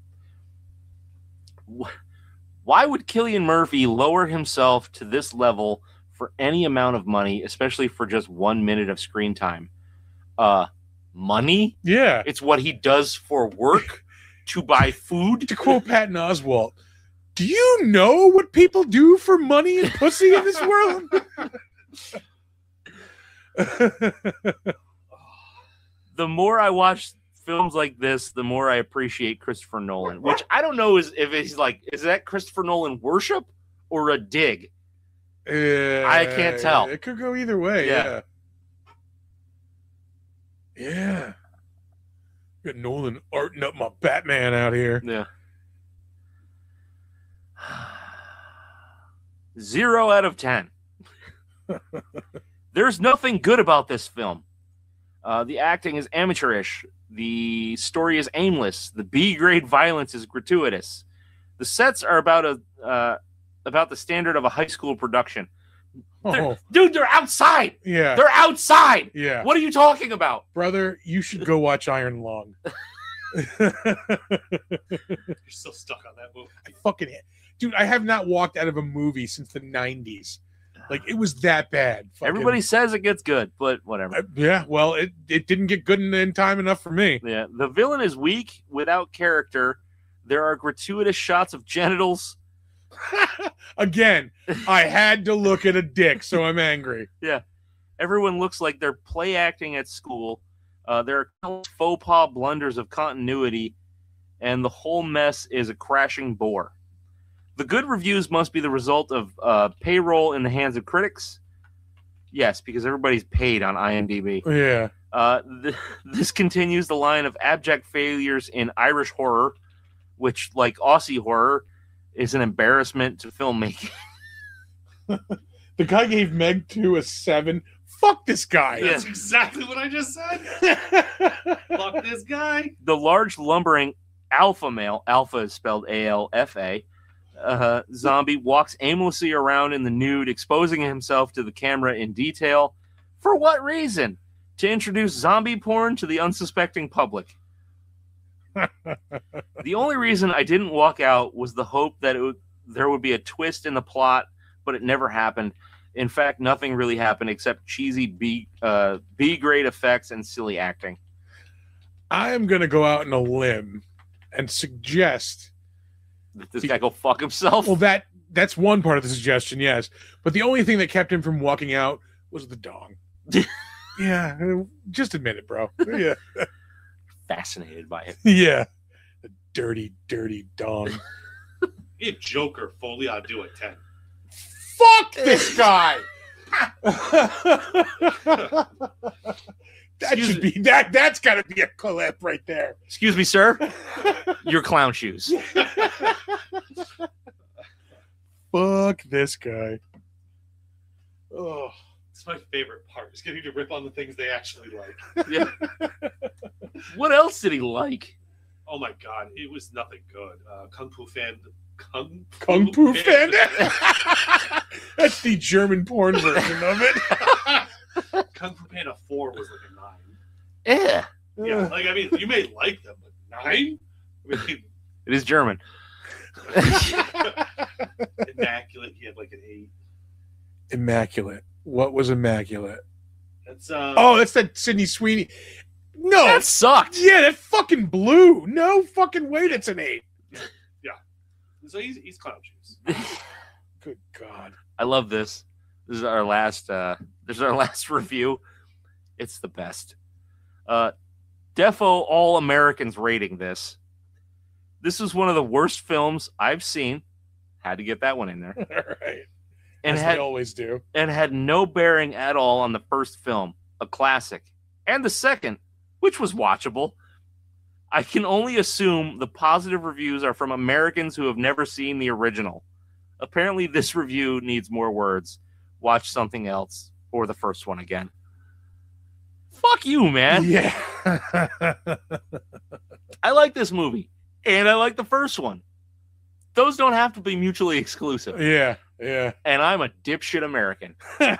Why would Cillian Murphy lower himself to this level for any amount of money, especially for just 1 minute of screen time? Money? Yeah. It's what he does for work to buy food. To quote Patton Oswalt, do you know what people do for money and pussy in this world? The more I watch films like this, the more I appreciate Christopher Nolan, which I don't know if it's like, is that Christopher Nolan worship or a dig? I can't tell. It could go either way. Yeah. Got Nolan arting up my Batman out here. Yeah. 0 out of 10. There's nothing good about this film. The acting is amateurish. The story is aimless. The B-grade violence is gratuitous. The sets are about the standard of a high school production. They're outside. Yeah. They're outside. Yeah. What are you talking about? Brother, you should go watch Iron Lung. You're still stuck on that movie. Dude, I have not walked out of a movie since the 90s. Like, it was that bad. Everybody says it gets good, but whatever. Yeah, well, it didn't get good in time enough for me. Yeah, the villain is weak, without character. There are gratuitous shots of genitals. Again, I had to look at a dick, so I'm angry. Yeah. Everyone looks like they're play acting at school. There are countless faux pas blunders of continuity, and the whole mess is a crashing bore. The good reviews must be the result of payroll in the hands of critics. Yes, because everybody's paid on IMDb. Yeah. This continues the line of abject failures in Irish horror, which, like Aussie horror, is an embarrassment to filmmaking. The guy gave Meg 2 a 7. Fuck this guy. That's exactly what I just said. Fuck this guy. The large lumbering alpha male, alpha is spelled ALFA, zombie walks aimlessly around in the nude, exposing himself to the camera in detail. For what reason? To introduce zombie porn to the unsuspecting public. The only reason I didn't walk out was the hope that there would be a twist in the plot, but it never happened. In fact, nothing really happened except cheesy B-grade effects and silly acting. I am going to go out on a limb and suggest that this guy go fuck himself. Well, that's one part of the suggestion, yes. But the only thing that kept him from walking out was the dong. Yeah, just admit it, bro. Yeah. Fascinated by it. Yeah. The dirty, dirty dong. If Joker Foley, I'd do a 10. Fuck this guy. That's got to be a clip right there. Excuse me, sir. Your clown shoes. Fuck this guy. Oh, it's my favorite part. Is getting to rip on the things they actually like. Yeah. What else did he like? Oh my god, it was nothing good. Kung Fu Fan. Kung Fu Fan. That's the German porn version of it. Kung Fu Panda 4 was like a 9. Yeah. Yeah, like, I mean, you may like them, but 9? I mean, it is German. Immaculate, he had like an 8. Immaculate. What was Immaculate? That's that's that Sydney Sweeney. No. That sucked. Yeah, that fucking blew. No fucking way that's an 8. Yeah. So he's clown shoes. Good God. I love this. This is our last review. It's the best. Defo All Americans rating this. This is one of the worst films I've seen. Had to get that one in there. All right. And as they always do. And had no bearing at all on the first film, a classic, and the second, which was watchable. I can only assume the positive reviews are from Americans who have never seen the original. Apparently, this review needs more words. Watch something else or the first one again. Fuck you, man. Yeah. I like this movie, and I like the first one. Those don't have to be mutually exclusive. Yeah, yeah. And I'm a dipshit American.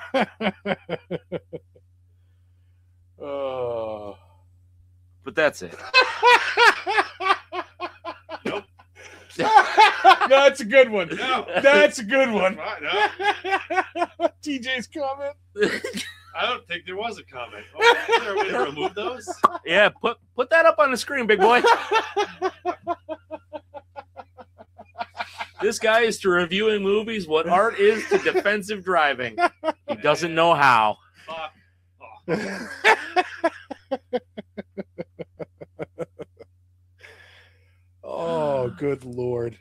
Oh. But that's it. Nope. No, that's a good one. No. That's a good one. No. TJ's comment. I don't think there was a comment. Oh, is there a way to remove those? Yeah, put that up on the screen, big boy. This guy is to reviewing movies what art is to defensive driving. He doesn't know how. Fuck. Oh, good Lord.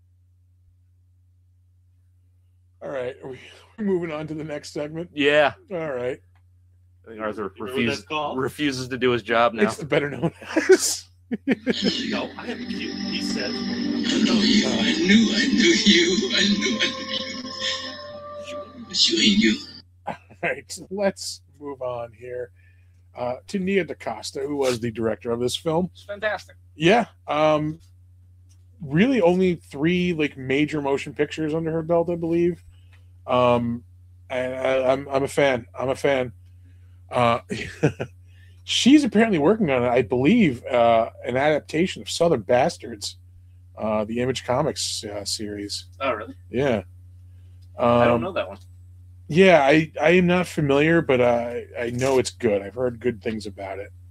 All right. Are we moving on to the next segment? Yeah. All right. I think Arthur You refuses to do his job now. It's the better known as. No, I have a cue. He said, I knew you. I knew you. It's you. All right. So let's move on here to Nia DaCosta, who was the director of this film. It's fantastic. Yeah. Really only 3 like major motion pictures under her belt, I believe. And I'm a fan. I'm a fan. She's apparently working on, I believe, an adaptation of Southern Bastards, the Image Comics series. oh, really? Yeah. I don't know that one. Yeah, I am not familiar, but I know it's good. I've heard good things about it.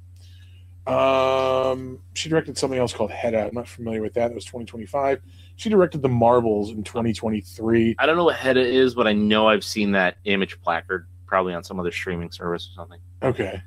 She directed something else called Head Out. I'm not familiar with that. That was 2025. She directed The Marbles in 2023. I don't know what Hedda is, but I know I've seen that image placard probably on some other streaming service or something. Okay.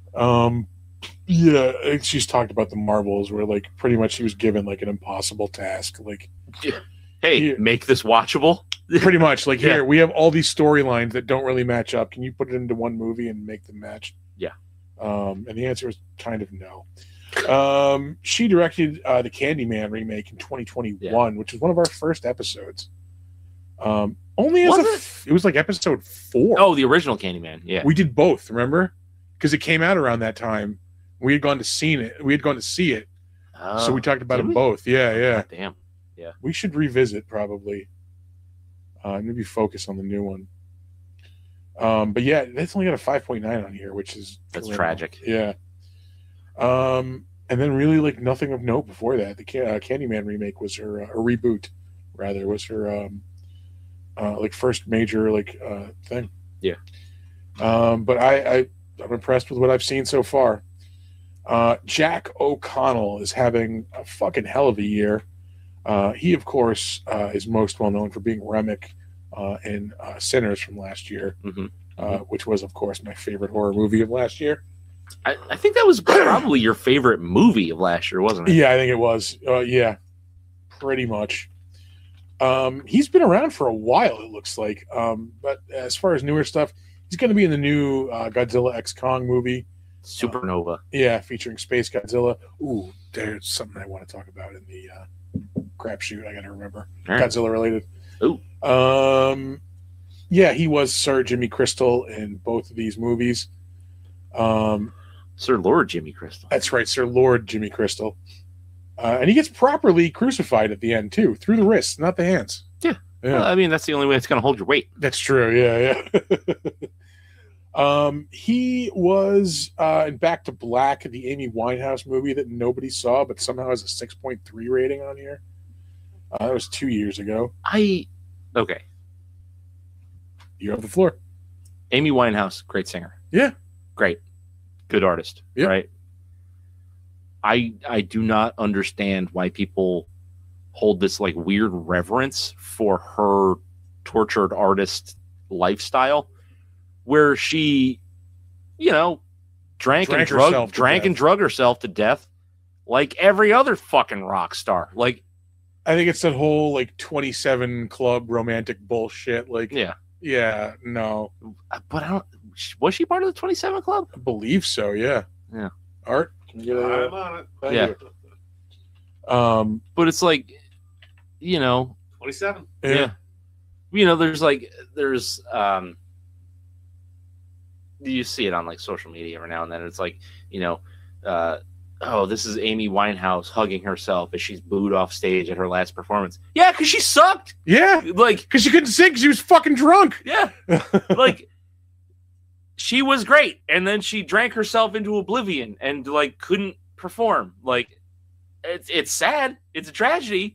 Yeah, she's talked about The Marbles, where like pretty much she was given like an impossible task. Like, hey, make this watchable. Pretty much. Like, Yeah. here, we have all these storylines that don't really match up. Can you put it into one movie and make them match? Yeah. And the answer is kind of no. She directed the Candyman remake in 2021, which was one of our first episodes. Only as it was like episode 4. Oh, the original Candyman. Yeah. We did both, remember? Because it came out around that time. We had gone to see it. So we talked about them both. Yeah. God damn. Yeah. We should revisit probably. Maybe focus on the new one. But yeah, that's only got a 5.9 on here, which is tragic. Yeah. And then really like nothing of note before that. The Candyman remake was her a reboot, rather, was her like first major like thing. Yeah. But I'm impressed with what I've seen so far. Jack O'Connell is having a fucking hell of a year. He, of course, is most well known for being Remick in Sinners from last year, which was, of course, my favorite horror movie of last year. I think that was probably your favorite movie of last year, wasn't it? Yeah, I think it was. Yeah, pretty much. He's been around for a while, it looks like. But as far as newer stuff, he's going to be in the new Godzilla X Kong movie. Supernova. Yeah, featuring Space Godzilla. Ooh, there's something I want to talk about in the crapshoot. I got to remember. Right. Godzilla related. Ooh. Yeah, he was Sir Jimmy Crystal in both of these movies. Sir Lord Jimmy Crystal. That's right, Sir Lord Jimmy Crystal. And he gets properly crucified at the end, too, through the wrists, not the hands. Yeah. Well, I mean, that's the only way it's going to hold your weight. That's true, yeah. He was in Back to Black, the Amy Winehouse movie that nobody saw, but somehow has a 6.3 rating on here. That was 2 years ago. Okay. You have the floor. Amy Winehouse, great singer. Yeah. Great. Good artist. Yeah. Right? I do not understand why people hold this like weird reverence for her tortured artist lifestyle, where she, drank and drug herself to death like every other fucking rock star. Like, I think it's that whole like 27 club romantic bullshit. Like, yeah, no. But I don't. Was she part of the 27 Club? I believe so. Yeah. Yeah. Art, can you get I'm on it. Yeah. But it's like, 27. Yeah. There's you see it on like social media every now and then. It's like, this is Amy Winehouse hugging herself as she's booed off stage at her last performance. Yeah, because she sucked. Yeah. Like, because she couldn't sing because she was fucking drunk. Yeah. Like, she was great. And then she drank herself into oblivion and like couldn't perform. Like, it's sad. It's a tragedy.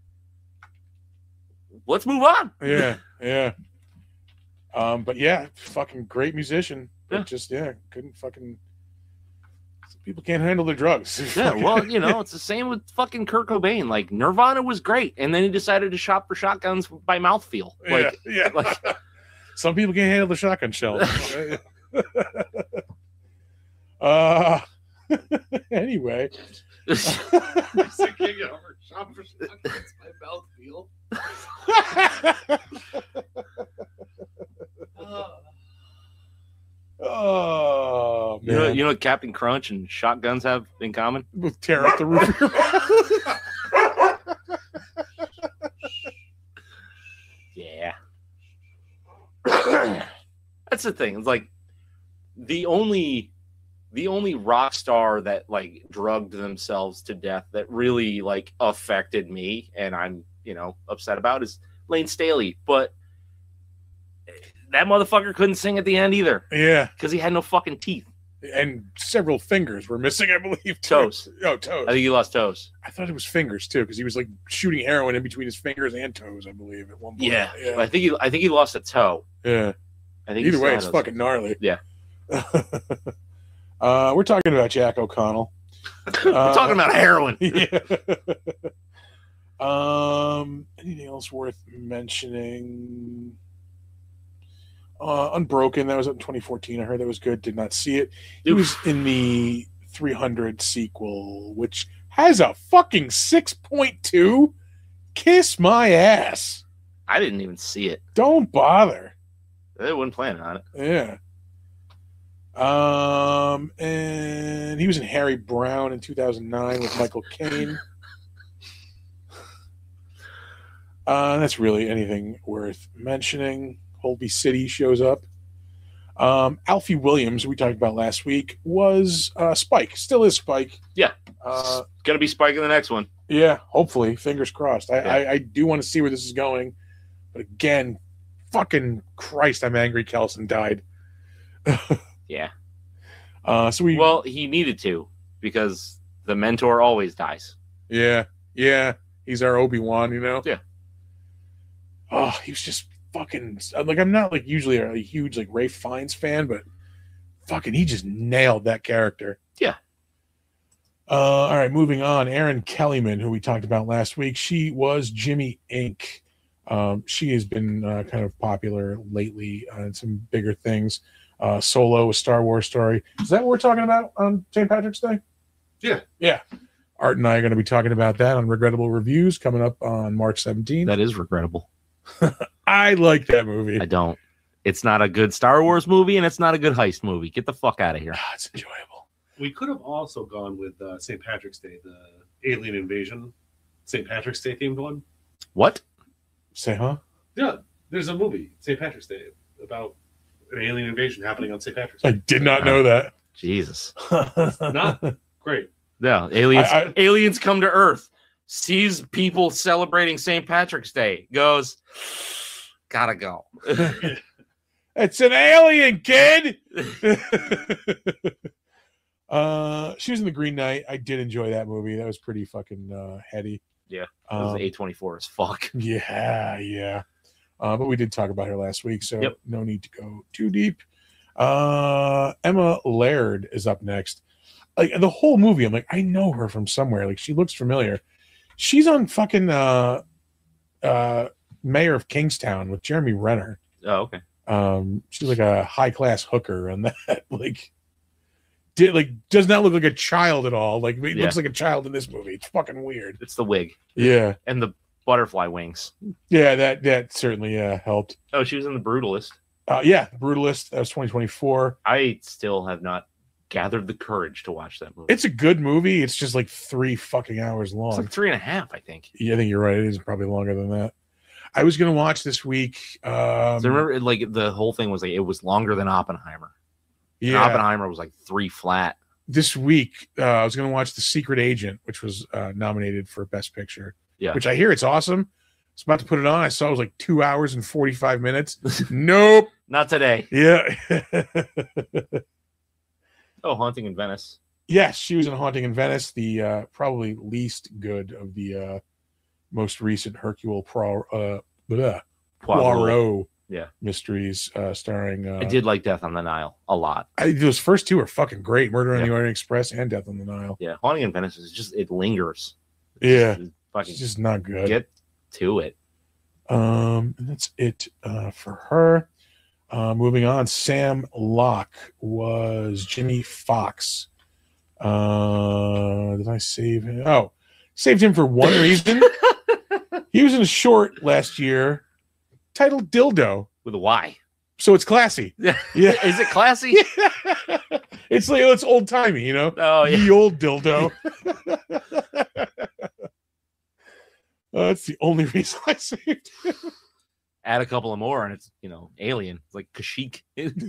Let's move on. Yeah. But yeah, fucking great musician. But just couldn't fucking. People can't handle their drugs. Yeah, well, it's the same with fucking Kurt Cobain. Like, Nirvana was great, and then he decided to shop for shotguns by mouthfeel. Like, yeah. Like, some people can't handle the shotgun shell. Anyway. Shop for shotguns by mouthfeel. Oh, man. You know what Captain Crunch and shotguns have in common? We'll tear up the roof of your mouth. Yeah. That's the thing. It's like the only rock star that like drugged themselves to death that really like affected me and I'm, upset about is Lane Staley. But that motherfucker couldn't sing at the end either. Yeah. Because he had no fucking teeth. And several fingers were missing, I believe. Toes. Oh, toes. I think he lost toes. I thought it was fingers too, because he was like shooting heroin in between his fingers and toes, I believe, at one point. Yeah. I think he lost a toe. Yeah. I think either way, it's fucking gnarly. Yeah. We're talking about Jack O'Connell. We're talking about heroin. Yeah. Anything else worth mentioning? Unbroken, that was in 2014. I heard that was good. Did not see it. He was in the 300 sequel, which has a fucking 6.2. Kiss my ass. I didn't even see it. Don't bother. They wasn't planning on it. Yeah. And he was in Harry Brown in 2009 with Michael Caine. That's really anything worth mentioning. Holby City shows up. Alfie Williams, we talked about last week, was Spike. Still is Spike. Yeah. Gonna be Spike in the next one. Yeah, hopefully. Fingers crossed. Yeah. I do want to see where this is going. But again, fucking Christ, I'm angry Kelson died. Yeah. Well, he needed to, because the mentor always dies. Yeah. He's our Obi-Wan, you know? Yeah. Oh, he was just fucking like, I'm not like usually a huge like Ralph Fiennes fan, but fucking he just nailed that character. Yeah. All right, moving on. Erin Kellyman, who we talked about last week, she was Jimmy Ink. She has been kind of popular lately in some bigger things. Solo, a Star Wars story. Is that what we're talking about on St. Patrick's Day? Yeah. Art and I are going to be talking about that on Regrettable Reviews coming up on March 17th. That is regrettable. I like that movie. I don't. It's not a good Star Wars movie, and it's not a good heist movie. Get the fuck out of here. It's enjoyable. We could have also gone with St. Patrick's Day, the Alien Invasion, St. Patrick's Day themed one. What? Say, huh? Yeah, there's a movie, St. Patrick's Day, about an alien invasion happening on St. Patrick's Day. I did not know that. Jesus. Not great. Yeah, aliens come to Earth, sees people celebrating St. Patrick's Day, goes, gotta go. It's an alien, kid. She was in The Green Knight. I did enjoy that movie. That was pretty fucking heady. Yeah, it was A24 as fuck. Yeah. But we did talk about her last week, so Yep. No need to go too deep. Emma Laird is up next. Like the whole movie, I'm like, I know her from somewhere. Like she looks familiar. She's on fucking Mayor of Kingstown with Jeremy Renner. Oh, okay. She's like a high class hooker, and that does not look like a child at all. Like it looks like a child in this movie. It's fucking weird. It's the wig. Yeah, and the butterfly wings. Yeah, that certainly helped. Oh, she was in The Brutalist. Yeah, Brutalist. That was 2024. I still have not gathered the courage to watch that movie. It's a good movie. It's just like 3 fucking hours long. It's like 3.5, I think. Yeah, I think you're right. It is probably longer than that. I was gonna watch this week. So remember, like the whole thing was like it was longer than Oppenheimer. Yeah, and Oppenheimer was like 3 flat. This week, I was gonna watch The Secret Agent, which was nominated for Best Picture. Yeah, which I hear it's awesome. I was about to put it on. I saw it was like 2 hours and 45 minutes. Nope, not today. Yeah. Oh, Haunting in Venice. Yes, she was in Haunting in Venice, the probably least good of the most recent Hercule Poirot mysteries, starring. I did like Death on the Nile a lot. Those first 2 are fucking great: Murder on the Orient Express and Death on the Nile. Yeah, Haunting in Venice is just it lingers. It's just not good. Get to it. And that's it for her. Moving on, Sam Locke was Jimmy Fox. Did I save him? Oh, saved him for one reason. He was in a short last year titled Dildo with a Y. So it's classy. Yeah. Is it classy? Yeah. It's like it's old timey, you know? Oh, yeah. The old dildo. That's the only reason I saved him. Add a couple of more and it's, alien. It's like Kashyyyk.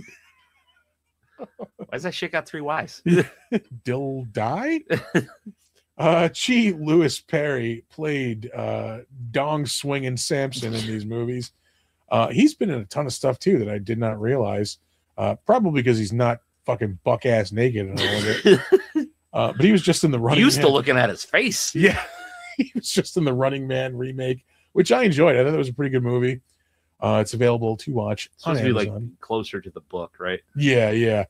Why's that shit got 3 Y's? Dildai? Chi Lewis Perry played dong swinging Samson in these movies. He's been in a ton of stuff too that I did not realize. Probably because he's not fucking buck ass naked and all of it. But he was just in the Running Man. Used to looking at his face. Yeah, he was just in the Running Man remake, which I enjoyed. I thought it was a pretty good movie. It's available to watch on Amazon. Supposed to be like closer to the book, right? Yeah.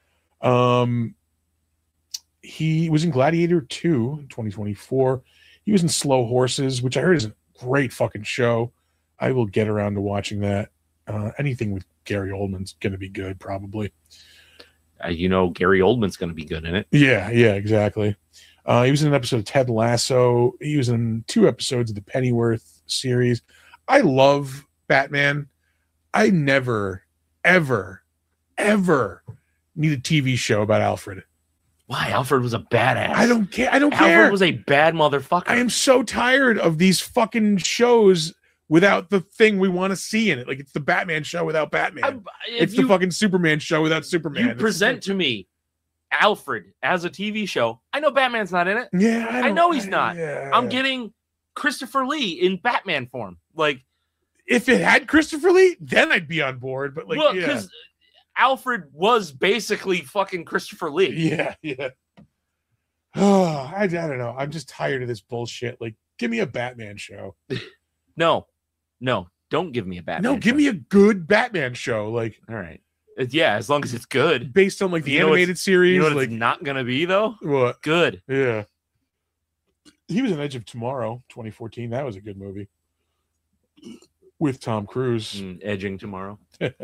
He was in Gladiator 2 in 2024. He was in Slow Horses, which I heard is a great fucking show. I will get around to watching that. Anything with Gary Oldman's going to be good, probably. Gary Oldman's going to be good in it. Yeah, exactly. He was in an episode of Ted Lasso. He was in 2 episodes of the Pennyworth series. I love Batman. I never, ever, ever need a TV show about Alfred. Why? Alfred was a badass. I don't care. I don't Alfred care. was a bad motherfucker. I am so tired of these fucking shows without the thing we want to see in it. Like, it's the Batman show without Batman. It's the fucking Superman show without Superman. You present to me Alfred as a TV show. I know Batman's not in it. Yeah, I know he's not. Yeah. I'm getting Christopher Lee in Batman form. Like, if it had Christopher Lee, then I'd be on board. But like, well, yeah. because Alfred was basically fucking Christopher Lee. Yeah. Oh, I don't know. I'm just tired of this bullshit. Like, give me a Batman show. No, don't give me a Batman. No, give show. me a good Batman show. Like, All right. Yeah, as long as it's good. based on like the You know animated series. You know what like, it's not gonna be though? what? Good. Yeah. He was in Edge of Tomorrow, 2014. That was a good movie with Tom Cruise. Edging tomorrow.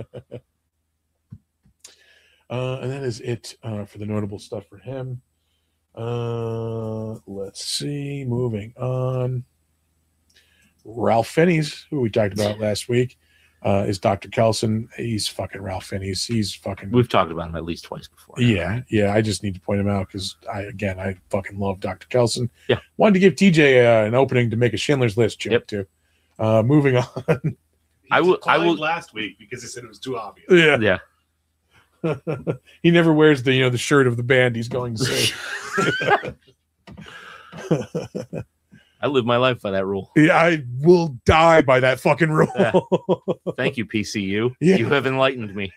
And that is it for the notable stuff for him. Let's see. Moving on. Ralph Fiennes, who we talked about last week, is Dr. Kelson. He's fucking Ralph Fiennes. He's fucking. We've talked about him at least twice before. Yeah. I just need to point him out because I fucking love Dr. Kelson. Yeah. Wanted to give TJ an opening to make a Schindler's List joke too. Moving on. I will will last week because he said it was too obvious. Yeah. He never wears the shirt of the band he's going to sing. I live my life by that rule. Yeah, I will die by that fucking rule. Yeah. Thank you, PCU. Yeah. You have enlightened me.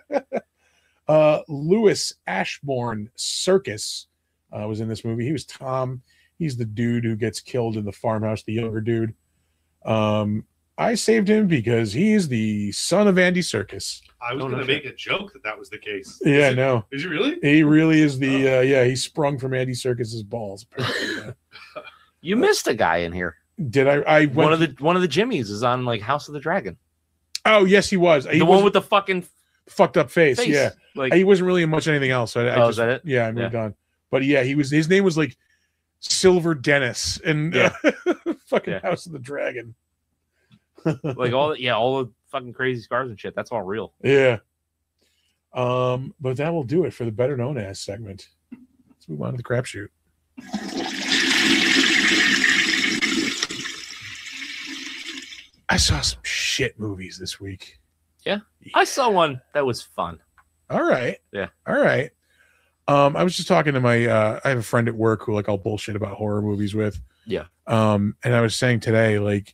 Louis Ashbourne Circus was in this movie. He was Tom. He's the dude who gets killed in the farmhouse, the younger dude. I saved him because he's the son of Andy Serkis. I was going to make a joke that was the case. Yeah, no. Is he really? He really is the, he sprung from Andy Serkis's balls, apparently. You missed a guy in here. Did I one of the Jimmys is on like House of the Dragon. Oh, yes, he was. The one with the fucking fucked up face. Yeah. Like, he wasn't really in much anything else. So is that it? Yeah, I moved on. But yeah, his name was like Silver Dennis in fucking House of the Dragon. Like all the fucking crazy scars and shit. That's all real. Yeah. But that will do it for the better known as segment. Let's move on to the crapshoot. I saw some shit movies this week. Yeah. I saw one that was fun. All right. Yeah. All right. I was just talking to my I have a friend at work who like I'll bullshit about horror movies with. Yeah. And I was saying today, like,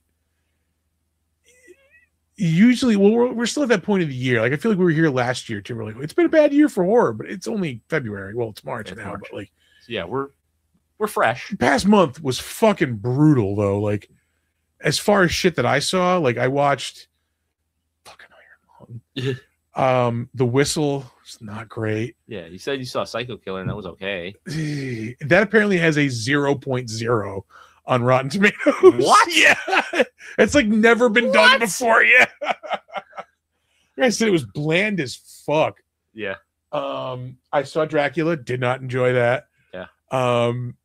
usually, well, we're still at that point of the year. Like, I feel like we were here last year too. We're like, it's been a bad year for horror, but it's only February. Well, it's March now, March. but like, yeah, we're fresh. The past month was fucking brutal though. Like, as far as shit that I saw, like I watched fucking Iron Lung. The Whistle was not great. Yeah, you said you saw Psycho Killer and that was okay. That apparently has a 0.0 on Rotten Tomatoes. What? Yeah. It's like never been done before. Yeah. I said it was bland as fuck. Yeah. I saw Dracula, did not enjoy that. Yeah. I'm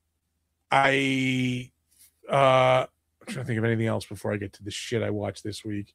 trying to think of anything else before I get to the shit I watched this week.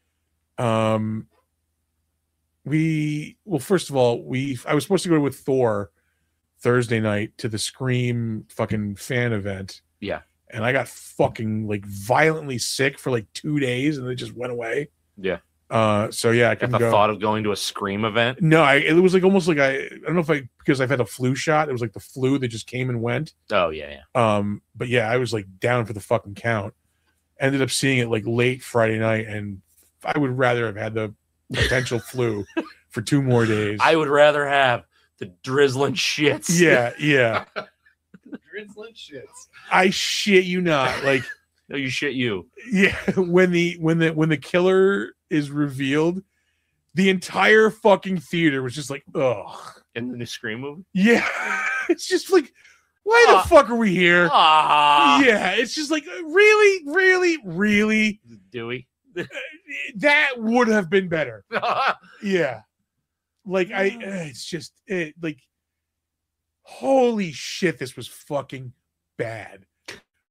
First of all, I was supposed to go with Thor Thursday night to the Scream fucking fan event. Yeah. And I got fucking like violently sick for like 2 days and it just went away. Yeah. So yeah, I couldn't At the go. thought of going to a Scream event. No, it was like almost like I don't know if because I've had a flu shot. It was like the flu that just came and went. Oh yeah. But yeah, I was like down for the fucking count. Ended up seeing it like late Friday night, and I would rather have had the potential flu for 2 more days. I would rather have the drizzling shits. Yeah. Drizzling shits. I shit you not. Like, no, you shit you. yeah, when the killer is revealed, the entire fucking theater was just like, ugh. In the new Scream movie? Yeah. It's just like, why the fuck are we here? Yeah, it's just like, really? Dewey? That would have been better. Yeah. Like, it's just, like, holy shit, this was fucking bad.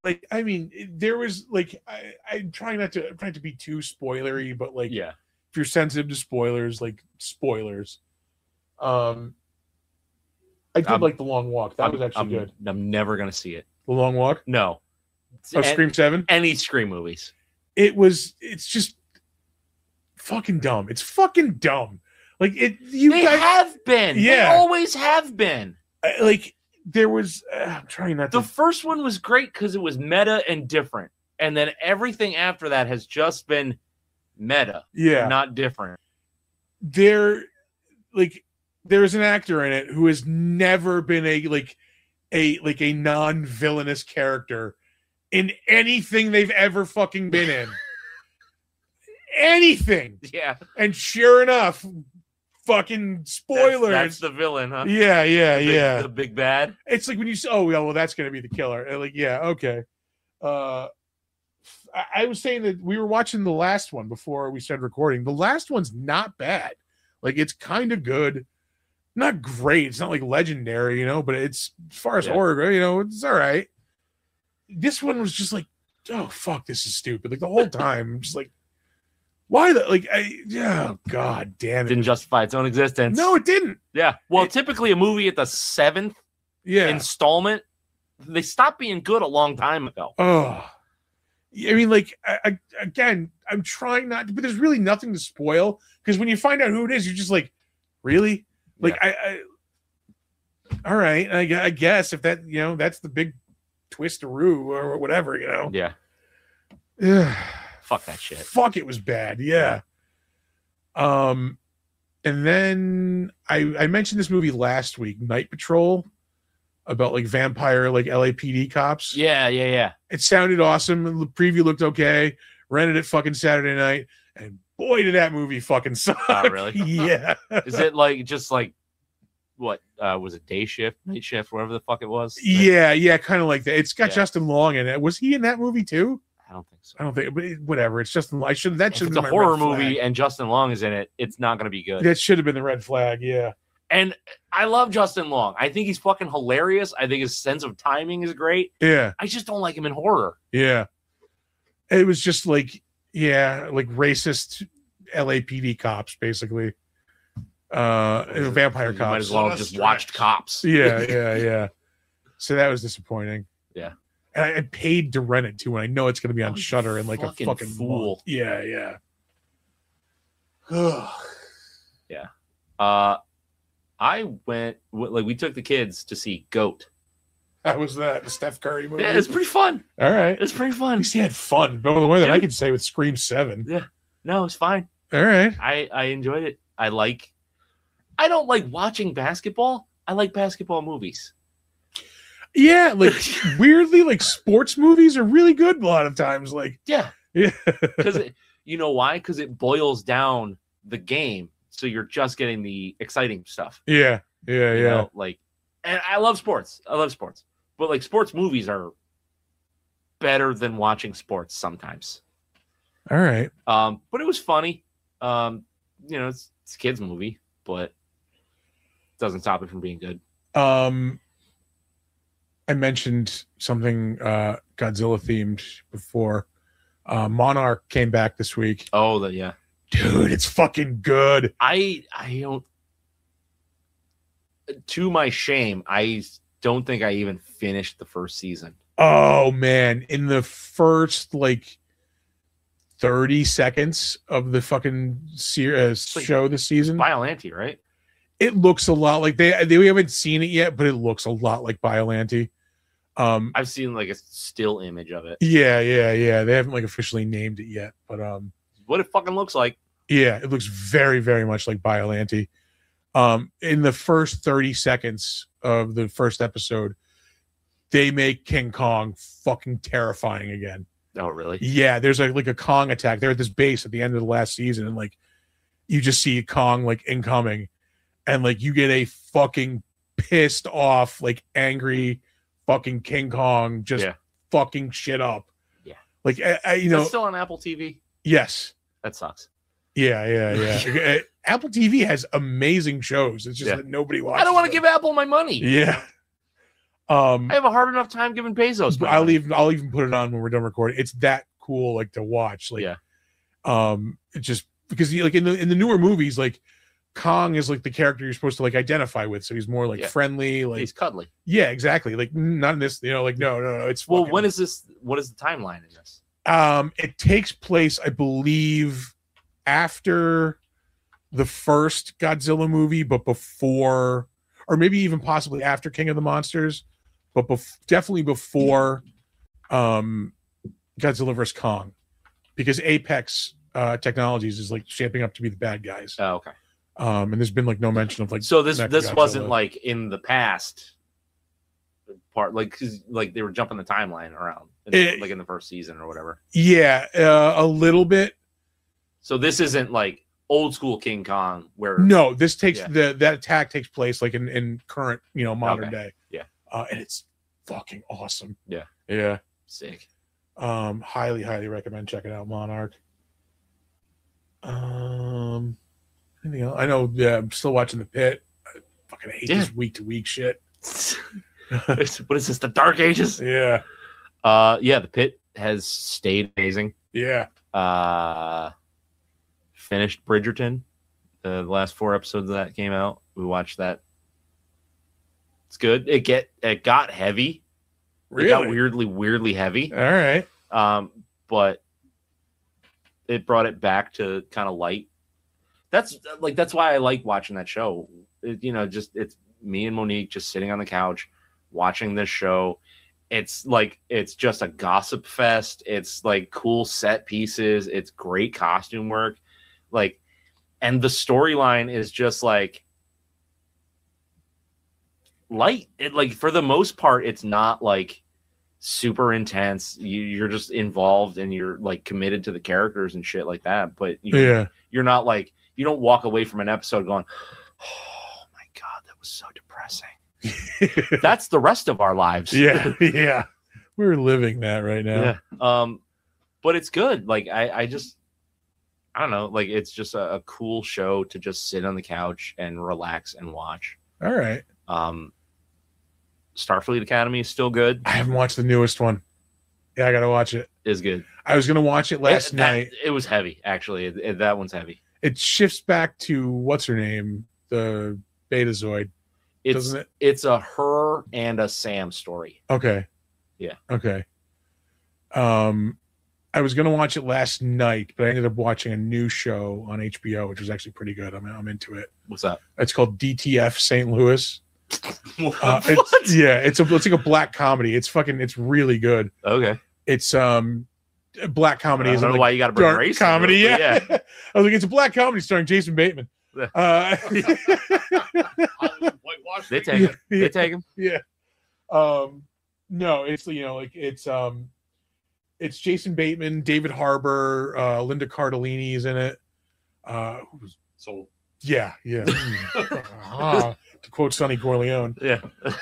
like, I mean, there was like, I'm trying not to be too spoilery, but like, Yeah. if you're sensitive to spoilers, like spoilers. I did like The Long Walk. That was actually good. I'm never gonna see it. The Long Walk. No. Oh, Scream 7. Any Scream movies. It's just fucking dumb. It's fucking dumb. Like They guys have been. Yeah. They always have been. like there was. I'm trying not to. The first one was great because it was meta and different, and then everything after that has just been meta, not different. There's an actor in it who has never been a non-villainous character in anything they've ever fucking been in. Anything. Yeah. And sure enough, fucking spoilers. That's the villain, huh? Yeah. The big bad. It's like when you say, "Oh, well, that's going to be the killer." And like, yeah, okay. I was saying that we were watching the last one before we started recording. The last one's not bad. Like, it's kind of good. Not great. It's not like legendary, but it's, as far as horror, it's all right. This one was just like, oh, fuck, this is stupid. Like, the whole time, I'm just like, why oh, God damn it. Didn't justify its own existence. No, it didn't. Yeah. Well, typically a movie at the 7th installment, they stopped being good a long time ago. Oh, I mean, like, again, I'm trying not to, but there's really nothing to spoil, because when you find out who it is, you're just like, really? Like, all right, I guess if that, that's the big twisteroo or whatever, Yeah. Fuck that shit. Fuck, it was bad. Yeah. And then I mentioned this movie last week, Night Patrol, about like vampire, like LAPD cops. Yeah. It sounded awesome. The preview looked okay. Rented it fucking Saturday night, and boy, did that movie fucking suck. Oh, really? Yeah. Is it like just like what was it, day shift, night shift, whatever the fuck it was? Yeah, kind of like that. It's got Justin Long in it. Was he in that movie too? I don't think so. I don't think, but whatever. It's Justin. If it's a horror movie and Justin Long is in it, it's not going to be good. That should have been the red flag. Yeah. And I love Justin Long. I think he's fucking hilarious. I think his sense of timing is great. Yeah. I just don't like him in horror. Yeah. It was just like, like racist LAPD cops, basically. Vampire cops. Might as well have just watched Cops. Yeah. So that was disappointing. Yeah. And I paid to rent it too, and I know it's going to be on Shudder in like a fucking fool. Month. Yeah. Yeah. I went, we took the kids to see Goat. How was that? The Steph Curry movie? Yeah, it's pretty fun. All right. It's pretty fun. At least he had fun. But the way that I could say with Scream 7. Yeah. No, it's fine. All right. I enjoyed it. I don't like watching basketball. I like basketball movies. Yeah, like weirdly, like sports movies are really good a lot of times. Like, yeah. Because you know why? Because it boils down the game, so you're just getting the exciting stuff. Yeah. You know, like, and I love sports. But like sports movies are better than watching sports sometimes. All right. But it was funny. It's a kids movie, but it doesn't stop it from being good. I mentioned something Godzilla themed before. Monarch came back this week. Oh, yeah. Dude, it's fucking good. I don't. To my shame, I don't think I even finished the first season. Oh man, in the first like 30 seconds of the fucking show this season, Biollante, right? It looks a lot like we haven't seen it yet, but it looks a lot like Biollante. I've seen like a still image of it. Yeah. They haven't like officially named it yet, but what it fucking looks like. Yeah, it looks very, very much like Biollante. In the first 30 seconds of the first episode, they make King Kong fucking terrifying again. Oh, really? Yeah, there's like a Kong attack. They're at this base at the end of the last season, and like you just see Kong like incoming, and like you get a fucking pissed off, like angry fucking King Kong just fucking shit up. Yeah. Like It's still on Apple TV? Yes. That sucks. Yeah. Apple TV has amazing shows. It's just that nobody watches. I don't want to give Apple my money. Yeah. I have a hard enough time giving Bezos. I'll even put it on when we're done recording. It's that cool, like, to watch. Like, it just because like in the newer movies, like Kong is like the character you're supposed to like identify with, so he's more like friendly, like he's cuddly. Yeah, exactly. Like not in this, like no. It's well, when is this? What is the timeline in this? It takes place, I believe, after the first Godzilla movie, but before, or maybe even possibly after King of the Monsters, but definitely before Godzilla vs. Kong, because Apex Technologies is like shaping up to be the bad guys. Oh, okay. And there's been like no mention of like. So this wasn't like in the past part, like because like they were jumping the timeline around, like in the first season or whatever. Yeah, a little bit. So this isn't like old school King Kong where no, this takes that attack takes place like in current modern day. Yeah, and it's fucking awesome. Yeah, sick. Highly recommend checking out Monarch. Anything else? I know. Yeah, I'm still watching The Pit. I fucking hate this week to week shit. What is this? The Dark Ages? Yeah. The Pit has stayed amazing. Yeah. Finished Bridgerton. The last 4 episodes of that came out. We watched that. It's good. It got heavy. Really? It got weirdly heavy. All right. But it brought it back to kind of light. That's why I like watching that show. It's me and Monique just sitting on the couch watching this show. It's just a gossip fest. It's like cool set pieces. It's great costume work. Like, and the storyline is just like light. It like for the most part, it's not like super intense. You're just involved and you're like committed to the characters and shit like that. But you're not like, you don't walk away from an episode going, oh my God, that was so depressing. That's the rest of our lives. Yeah. We're living that right now. Yeah. But it's good. Like I don't know. Like it's just a cool show to just sit on the couch and relax and watch. All right. Starfleet Academy is still good. I haven't watched the newest one. Yeah, I gotta watch it. It's good. I was gonna watch it last night. It was heavy, actually. That one's heavy. It shifts back to what's her name, the Betazoid, doesn't it? It's a her and a Sam story. Okay. Yeah. Okay. I was gonna watch it last night, but I ended up watching a new show on HBO, which was actually pretty good. I'm into it. What's that? It's called DTF St. Louis. It's like a black comedy. It's really good. Okay. It's black comedy. I don't know why you got to bring dark race comedy. Yeah. I was like, it's a black comedy starring Jason Bateman. They take him. They take him. Yeah. No, it's it's Jason Bateman, David Harbour, Linda Cardellini is in it. So yeah. To quote Sonny Corleone. Yeah.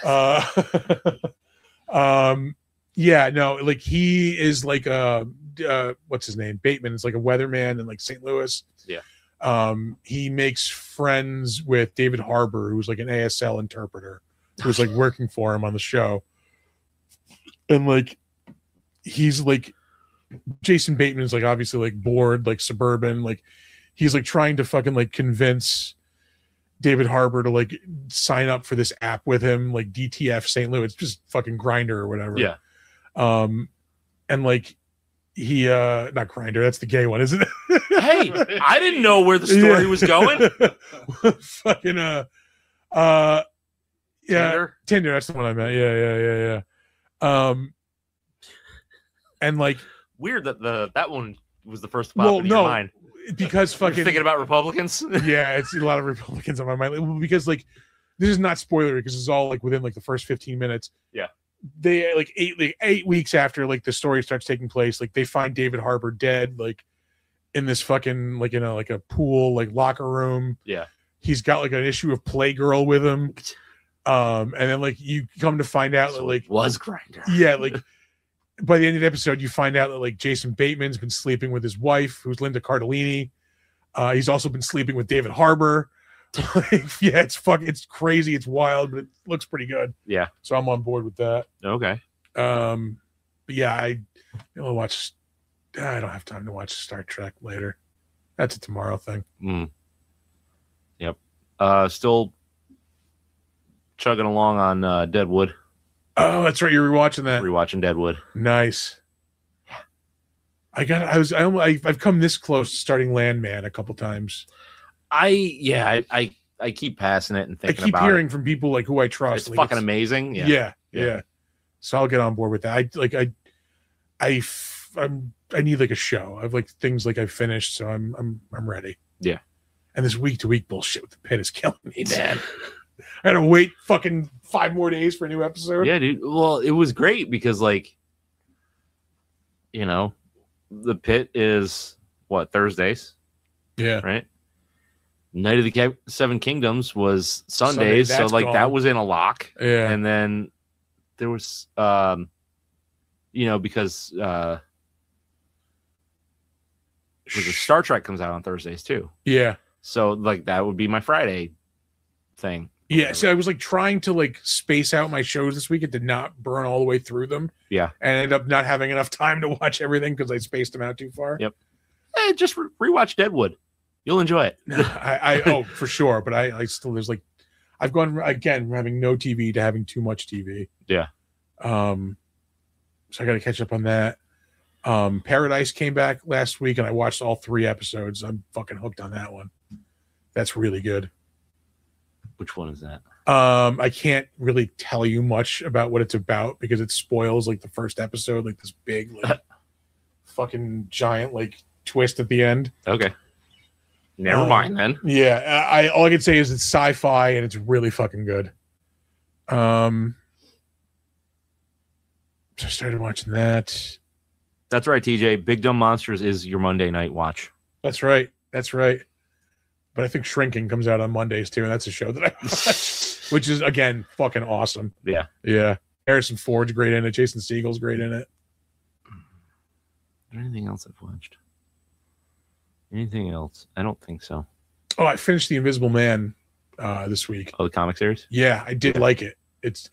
Yeah, no, like he is like what's his name? Bateman is like a weatherman in like St. Louis. Yeah. He makes friends with David Harbour, who's like an ASL interpreter, who's like working for him on the show. And like he's like Jason Bateman is like obviously like bored, like suburban, like he's like trying to fucking like convince David Harbour to like sign up for this app with him, like DTF St. Louis. It's just fucking Grinder or whatever. Yeah. And like he not Grinder, that's the gay one, isn't it? Hey, I didn't know where the story was going. Fucking Tinder, that's the one I meant. Yeah. And like weird that that one was the first to pop in your mind. Because fucking you're thinking about Republicans. Yeah, it's a lot of Republicans on my mind. Because like this is not spoilery because it's all like within like the first 15 minutes. Yeah. They like 8 weeks after like the story starts taking place, like they find David Harbour dead, like in this fucking like like a pool, like locker room. Yeah. He's got like an issue of Playgirl with him. And then like you come to find out that like was Grinder. Yeah, like by the end of the episode, you find out that like Jason Bateman's been sleeping with his wife, who's Linda Cardellini. He's also been sleeping with David Harbour. Yeah, it's crazy, it's wild, but it looks pretty good. Yeah. So I'm on board with that. Okay. But yeah, I don't have time to watch Star Trek later. That's a tomorrow thing. Yep. Still chugging along on Deadwood. Oh, that's right. You're rewatching that. Rewatching Deadwood. Nice. I've come this close to starting Landman a couple times. I keep passing it and thinking about it. I keep hearing from people like who I trust. It's fucking amazing. Yeah. So I'll get on board with that. I need like a show. I've like things like I've finished, so I'm ready. Yeah. And this week-to-week bullshit with the pit is killing me, man. I had to wait fucking 5 more days for a new episode. Yeah, dude. Well, it was great because, like, you know, the pit is what, Thursdays? Yeah. Right? Night of the Seven Kingdoms was Sundays, so like that was in a lock. Yeah. And then there was because the Star Trek comes out on Thursdays too. Yeah. So like that would be my Friday thing. Yeah, so I was like trying to like space out my shows this week. It did not burn all the way through them. Yeah. And I ended up not having enough time to watch everything because I spaced them out too far. Yep. Hey, just rewatch Deadwood. You'll enjoy it. I for sure. But I still, there's like, I've gone again from having no TV to having too much TV. Yeah. So I got to catch up on that. Paradise came back last week and I watched all 3 episodes. I'm fucking hooked on that one. That's really good. Which one is that? I can't really tell you much about what it's about because it spoils like the first episode, like this big, like fucking giant, like twist at the end. Okay. Never mind then. Yeah. All I can say is it's sci-fi and it's really fucking good. So I started watching that. That's right, TJ. Big Dumb Monsters is your Monday night watch. That's right. But I think Shrinking comes out on Mondays too, and that's a show that I watch, which is again fucking awesome. Yeah. Harrison Ford's great in it. Jason Segel's great in it. Anything else I've watched? Anything else? I don't think so. Oh, I finished The Invisible Man this week. Oh, the comic series? Yeah, I did like it.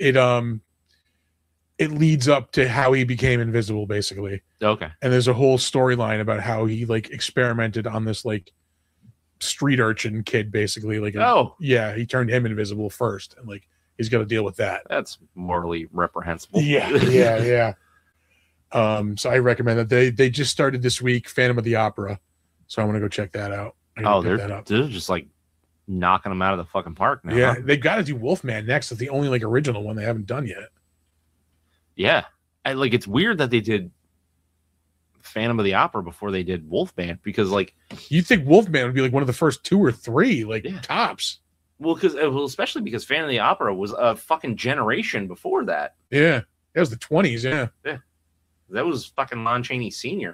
It leads up to how he became invisible, basically. Okay. And there's a whole storyline about how he like experimented on this like street urchin kid, basically. Like, he turned him invisible first, and like he's got to deal with that. That's morally reprehensible. Yeah. So I recommend that. They just started this week, Phantom of the Opera, so I'm gonna go check that out. They're just like knocking them out of the fucking park now. Yeah, they've got to do Wolfman next. It's the only like original one they haven't done yet. Yeah, it's weird that they did Phantom of the Opera before they did Wolfman, because like you'd think Wolfman would be like one of the first 2 or 3 tops. Well, especially because Phantom of the Opera was a fucking generation before that. Yeah, that was the 20s. Yeah, that was fucking Lon Chaney Sr.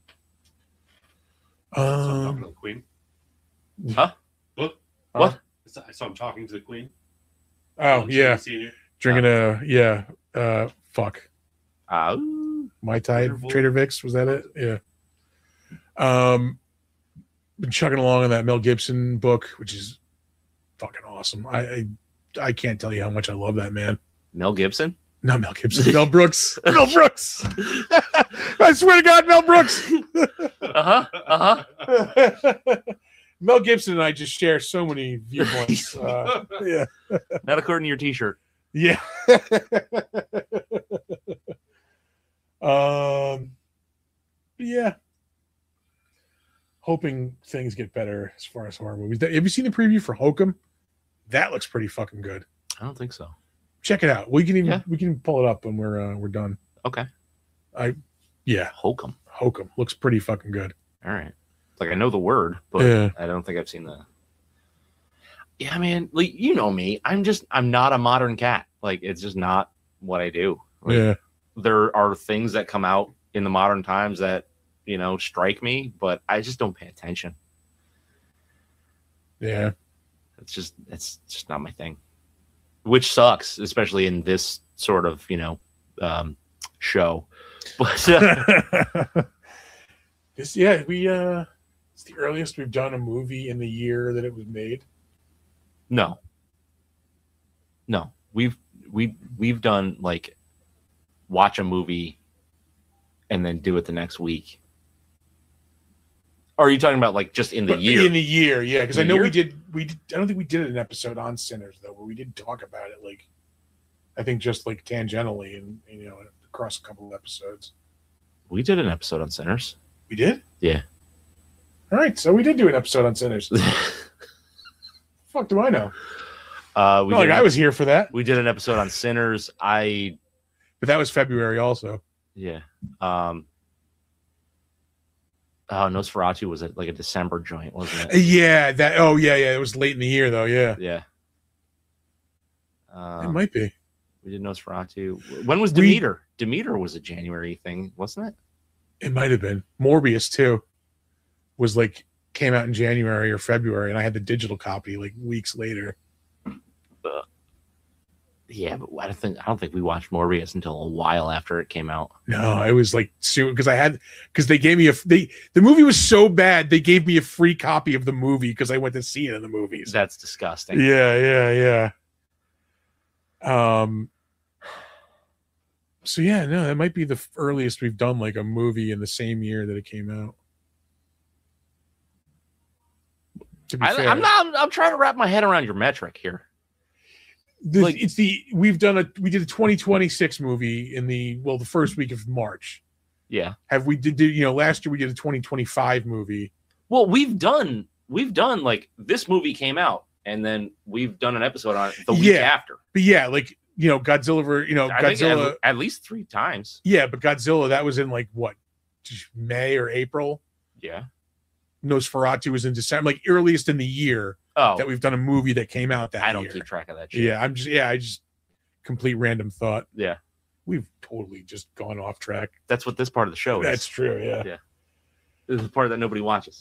So I'm talking to the Queen. Huh? What? I saw him talking to the Queen. Oh yeah, Senior. Drinking fuck. Mai Tai, Trader Vic's, was that it? Yeah. Been chugging along on that Mel Gibson book, which is fucking awesome. I can't tell you how much I love that man. Mel Gibson? Not Mel Gibson. Mel Brooks. Mel Brooks. I swear to God, Mel Brooks. Mel Gibson and I just share so many viewpoints. Yeah. Not according to your T-shirt. Yeah. Yeah. Hoping things get better as far as horror movies. Have you seen the preview for Hokum? That looks pretty fucking good. I don't think so. Check it out. We can pull it up when we're done. Okay. Hokum looks pretty fucking good. All right. Like I know the word, but I don't think I've seen the. Yeah, man. Like you know me, I'm not a modern cat. Like it's just not what I do. Like, there are things that come out in the modern times that strike me, but I just don't pay attention. Yeah, it's just not my thing, which sucks, especially in this sort of show. But it's the earliest we've done a movie in the year that it was made. No. We've done like watch a movie and then do it the next week. Or are you talking about like just in the year? In the year, yeah. Because I know year? we did. I don't think we did an episode on Sinners though, where we did talk about it. Like, I think just like tangentially, and across a couple of episodes. We did an episode on Sinners. We did. Yeah. All right, so we did do an episode on Sinners. Fuck, do I know? I was here for that. We did an episode on Sinners. But that was February also. Yeah. Nosferatu was like a December joint, wasn't it? Yeah. It was late in the year though. Yeah. Yeah. It might be. We did Nosferatu. When was Demeter? Demeter was a January thing, wasn't it? It might have been. Morbius too. Was like came out in January or February, and I had the digital copy like weeks later. Yeah, but I don't think we watched Morbius until a while after it came out. No, it was like soon because they gave me the movie was so bad they gave me a free copy of the movie because I went to see it in the movies. That's disgusting. Yeah. So yeah, no, that might be the earliest we've done like a movie in the same year that it came out. To be fair. I'm trying to wrap my head around your metric here. We did a 2026 movie in the first week of March. Yeah. Last year we did a 2025 movie. Well, we've done like this movie came out and then we've done an episode on it the week after. But yeah, like Godzilla, I Godzilla think at least 3 times. Yeah, but Godzilla, that was in like what, May or April? Yeah. Nosferatu was in December, like earliest in the year that we've done a movie that came out that year. I don't keep track of that shit. Yeah, I just complete random thought. Yeah. We've totally just gone off track. That's what this part of the show is. That's true, yeah. Yeah. This is the part that nobody watches.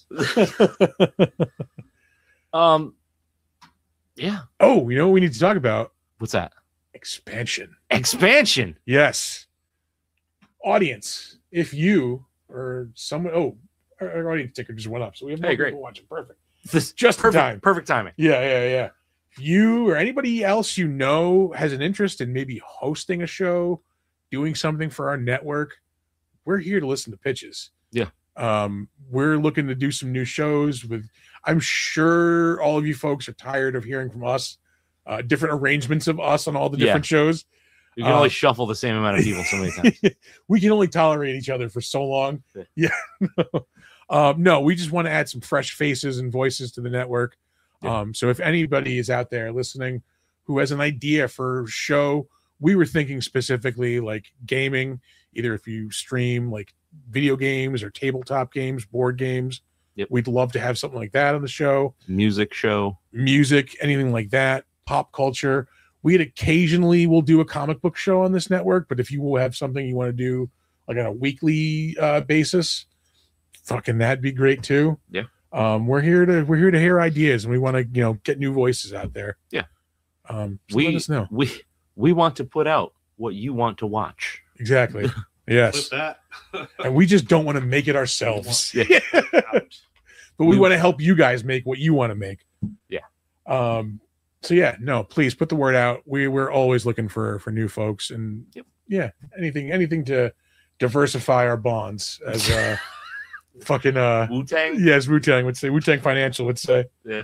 Yeah. Oh, you know what we need to talk about? What's that? Expansion. Yes. Audience, if you or someone our audience ticker just went up, so we have more people watching. Perfect. This just perfect timing. Yeah. If you or anybody else has an interest in maybe hosting a show, doing something for our network, we're here to listen to pitches. Yeah. We're looking to do some new shows I'm sure all of you folks are tired of hearing from us, different arrangements of us on all the different shows. You can only shuffle the same amount of people so many times. We can only tolerate each other for so long. Yeah. No, we just want to add some fresh faces and voices to the network. Yeah. So if anybody is out there listening who has an idea for a show, we were thinking specifically like gaming, either if you stream like video games or tabletop games, board games. Yep. We'd love to have something like that on the show. Music show. Anything like that. Pop culture. Occasionally we'll do a comic book show on this network, but if you will have something you want to do like on a weekly basis, fucking that'd be great too. Yeah. We're here to hear ideas, and we want to get new voices out there. Yeah. So let us know. We want to put out what you want to watch. Exactly. Yes. That. And we just don't want to make it ourselves. Yeah. But we want to help you guys make what you want to make. Yeah. So yeah, no, please put the word out. We're always looking for new folks, and anything to diversify our bonds as fucking Wu-Tang. Yes, Wu-Tang would say. Wu-Tang Financial would say. Yeah.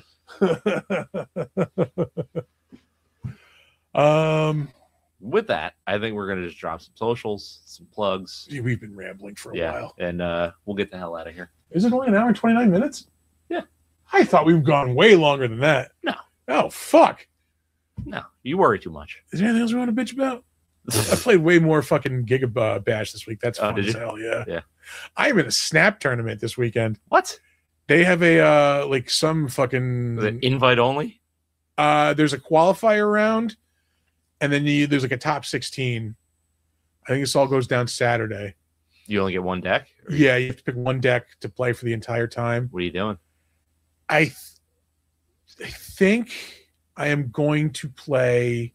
With that, I think we're gonna just drop some socials, some plugs. We've been rambling for a while, and we'll get the hell out of here. Is it only an hour and 29 minutes? Yeah. I thought we've gone way longer than that. No. Oh, fuck. No, you worry too much. Is there anything else you want to bitch about? I played way more fucking Giga Bash this week. That's fun as hell. Yeah. Yeah. I'm in a Snap tournament this weekend. What? They have a like some fucking invite only. There's a qualifier round, and then there's like a top 16. I think this all goes down Saturday. You only get one deck? Yeah, you have to pick one deck to play for the entire time. What are you doing? I think I am going to play.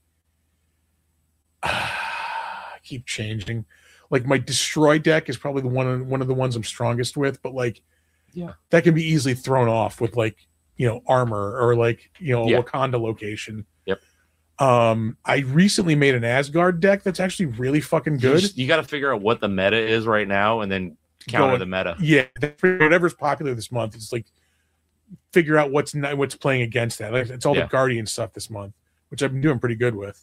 I keep changing. Like my destroy deck is probably one of the ones I'm strongest with, but like, yeah, that can be easily thrown off with like armor or like a Wakanda location. Yep. I recently made an Asgard deck that's actually really fucking good. You got to figure out what the meta is right now and then counter the meta. Yeah, whatever's popular this month, it's like figure out what's playing against that. Like, it's all the Guardian stuff this month, which I've been doing pretty good with.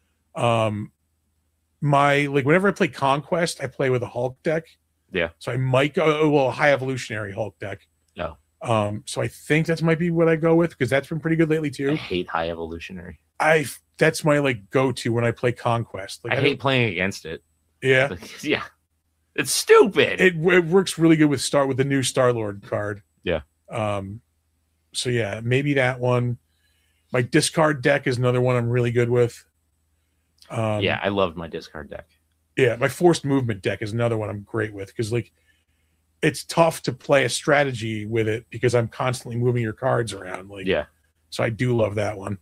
Whenever I play Conquest, I play with a Hulk deck. Yeah. So I might go a High Evolutionary Hulk deck. No. So I think that might be what I go with because that's been pretty good lately too. I hate High Evolutionary. That's my go-to when I play Conquest. Like, I hate playing against it. Yeah. Yeah. It's stupid. It works really good with the new Star-Lord card. Yeah. So yeah, maybe that one. My discard deck is another one I'm really good with. Yeah, I loved my discard deck. Yeah, my forced movement deck is another one I'm great with because it's tough to play a strategy with it because I'm constantly moving your cards around. So I do love that one.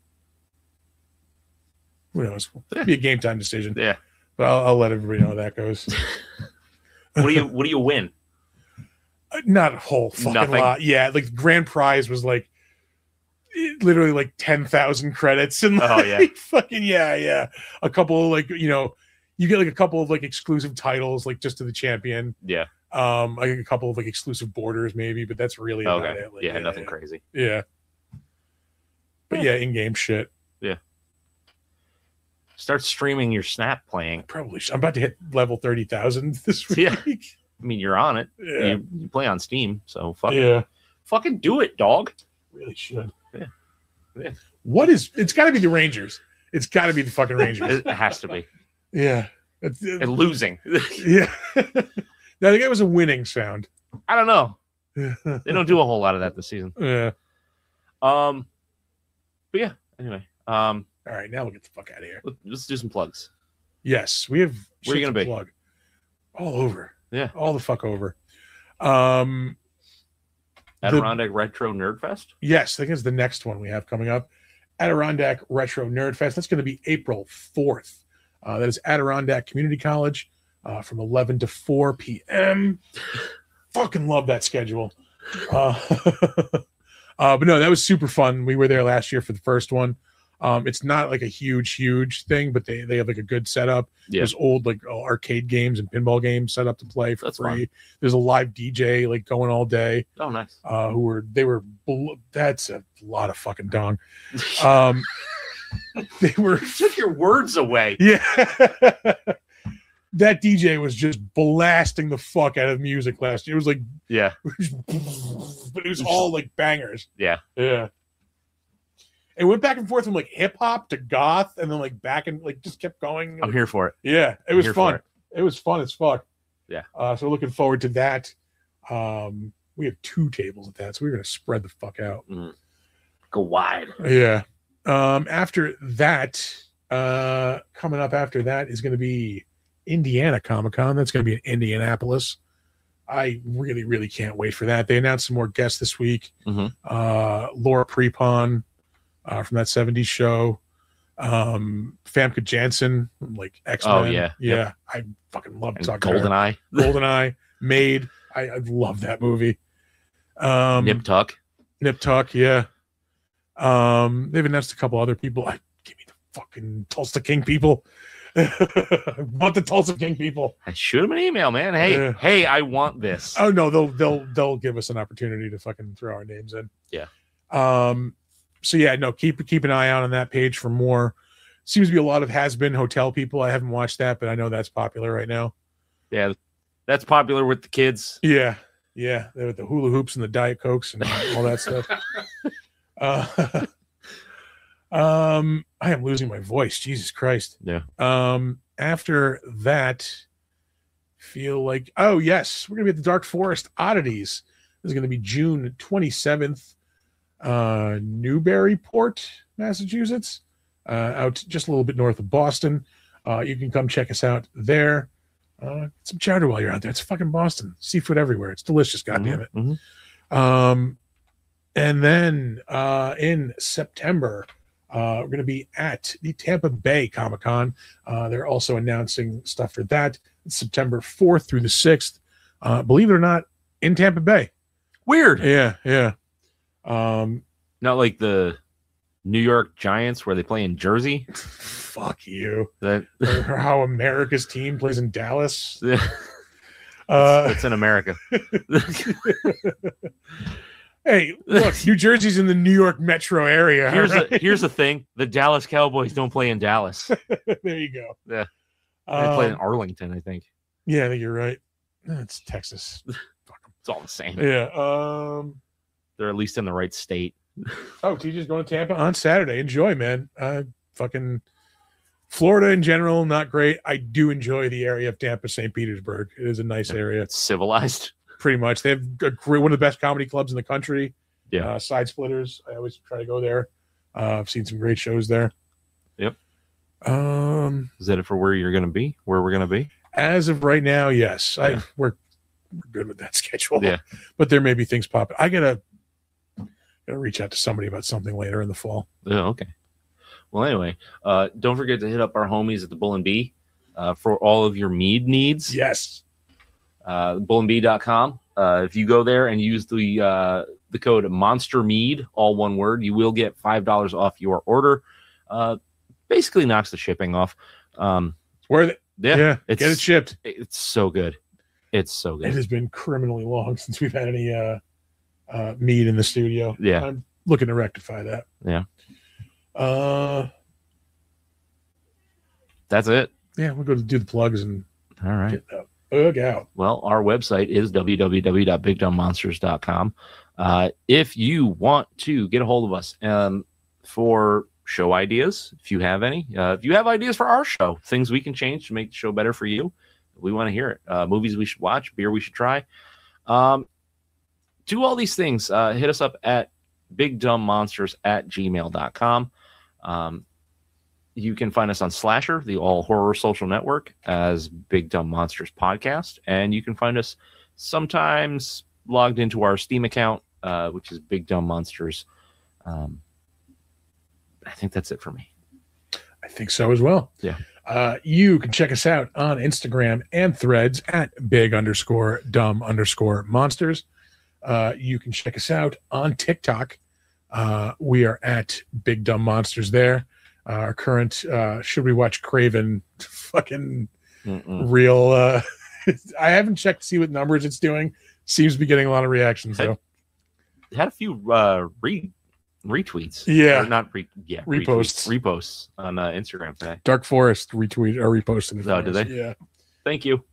Who knows? It'll be a game time decision. Yeah, but I'll let everybody know how that goes. What do you win? Not a whole fucking lot. Yeah, like the grand prize was literally like 10,000 credits and fucking yeah. A couple of you get like a couple of exclusive titles just to the champion. Yeah. Like a couple of exclusive borders maybe, but that's really about it. Nothing crazy. Yeah. But yeah, in-game shit. Yeah. Start streaming your Snap playing. Probably. I'm about to hit level 30,000 this week. Yeah. I mean, you're on it. Yeah. You play on Steam, so fucking do it, dog. Really should. Yeah. It's got to be the Rangers. It's got to be the fucking Rangers. It has to be. Yeah. And losing. Yeah. Now, I think it was a winning sound. I don't know. They don't do a whole lot of that this season. Yeah. But yeah, anyway. All right, now we'll get the fuck out of here. Let's do some plugs. Yes, we have. Where are you going to be? Plug. All over. Yeah. All the fuck over. Adirondack Retro Nerd Fest? Yes, I think it's the next one we have coming up. Adirondack Retro Nerd Fest. That's going to be April 4th. That is Adirondack Community College from 11 to 4 p.m. Fucking love that schedule. But no, that was super fun. We were there last year for the first one. It's not like a huge thing, but they have a good setup. Yeah. There's old arcade games and pinball games set up to play for free. Fun. There's a live DJ going all day. Oh, nice. That's a lot of fucking dong. They were took your words away. Yeah. That DJ was just blasting the fuck out of music last year. It was but it was all bangers. Yeah. Yeah. It went back and forth from hip hop to goth, and then back and just kept going. I'm here for it. Yeah, it was fun. It was fun as fuck. Yeah. So we're looking forward to that. We have 2 tables at that, so we're gonna spread the fuck out. Go wide. Yeah. After that, coming up after that is gonna be Indiana Comic-Con. That's gonna be in Indianapolis. I really can't wait for that. They announced some more guests this week. Laura Prepon. From that 70s show. Famke Janssen, X-Men. Oh, yeah. Yeah. I fucking love talking GoldenEye. GoldenEye. Maid. I love that movie. Nip Tuck, yeah. They've announced a couple other people. Give me the fucking Tulsa King people. I want the Tulsa King people. I shoot them an email, man. Hey, I want this. Oh no, they'll give us an opportunity to fucking throw our names in. Yeah. So yeah, no, keep an eye out on that page for more. Seems to be a lot of has-been hotel people. I haven't watched that, but I know that's popular right now. Yeah, that's popular with the kids. Yeah, with the hula hoops and the Diet Cokes and all that stuff. I am losing my voice. Jesus Christ. Yeah. After that, feel like we're gonna be at the Dark Forest Oddities. This is gonna be June 27th. Newburyport, Massachusetts, out just a little bit north of Boston. You can come check us out there. Get some chowder while you're out there. It's fucking Boston. Seafood everywhere. It's delicious. Goddamn it. And then in September, we're going to be at the Tampa Bay Comic-Con. They're also announcing stuff for that. It's September 4th through the 6th. Believe it or not, in Tampa Bay. Weird. Yeah. Not like the New York Giants where they play in Jersey. Fuck you. That Or how America's team plays in Dallas. it's in America. Hey, look, New Jersey's in the New York metro area. Here's the thing: the Dallas Cowboys don't play in Dallas. There you go. Yeah, they play in Arlington, I think. Yeah, I think you're right. It's Texas. It's all the same. Yeah. They're at least in the right state. Oh, TJ's going to Tampa on Saturday. Enjoy, man. Fucking Florida in general, not great. I do enjoy the area of Tampa, St. Petersburg. It is a nice area. It's civilized. Pretty much. They have one of the best comedy clubs in the country. Yeah. Side Splitters. I always try to go there. I've seen some great shows there. Yep. Is that it for where you're going to be? Where we're going to be? As of right now, yes. Yeah. We're good with that schedule. Yeah. But there may be things popping. I gotta reach out to somebody about something later in the fall. Oh, okay. Well, anyway, don't forget to hit up our homies at the Bull and Bee for all of your mead needs. Yes. bullandbee.com. If you go there and use the code Monster Mead, all one word, you will get $5 off your order. Basically knocks the shipping off. It's worth it. Yeah. Get it shipped. It's so good. It's so good. It has been criminally long since we've had any mead in the studio. Yeah. I'm looking to rectify that. Yeah. That's it. Yeah, we'll go to do the plugs and all right. Get the bug out. Well, our website is www.bigdumbmonsters.com. If you want to get a hold of us for show ideas, if you have any, if you have ideas for our show, things we can change to make the show better for you, we want to hear it. Movies we should watch, beer we should try. Do all these things. Hit us up at bigdumbmonsters@gmail.com. You can find us on Slasher, the all horror social network, as Big Dumb Monsters Podcast. And you can find us sometimes logged into our Steam account, which is Big Dumb Monsters. I think that's it for me. I think so as well. Yeah. You can check us out on Instagram and Threads at big_dumb_monsters. You can check us out on TikTok. We are at Big Dumb Monsters there. Our current Should We Watch Craven fucking real. I haven't checked to see what numbers it's doing. Seems to be getting a lot of reactions though. It had a few retweets. Yeah. Or not reposts on Instagram today. Dark Forest retweeted or reposted it. Oh, did they? Yeah. Thank you.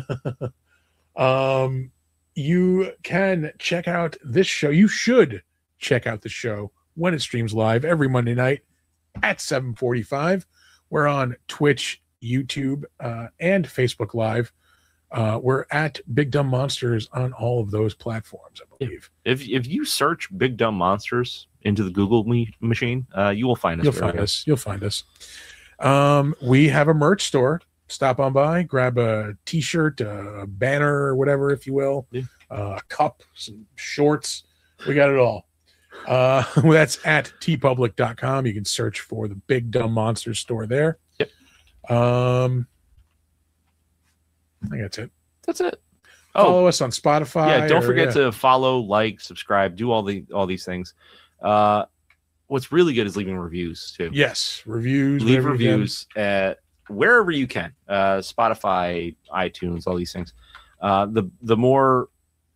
You can check out this show. You should check out the show when it streams live every Monday night at 7:45. We're on Twitch, YouTube, and Facebook Live. We're at Big Dumb Monsters on all of those platforms, I believe. If you search Big Dumb Monsters into the Google machine, you will find us. You'll find us. We have a merch store. Stop on by, grab a t-shirt, a banner, or whatever, if you will, a cup, some shorts. We got it all. That's at tpublic.com. You can search for the Big Dumb Monsters store there. Yep. I think that's it. That's it. Follow us on Spotify. Yeah, don't forget to follow, like, subscribe, do all these things. What's really good is leaving reviews too. Yes, reviews. Leave reviews at wherever you can. Spotify, iTunes, all these things. The more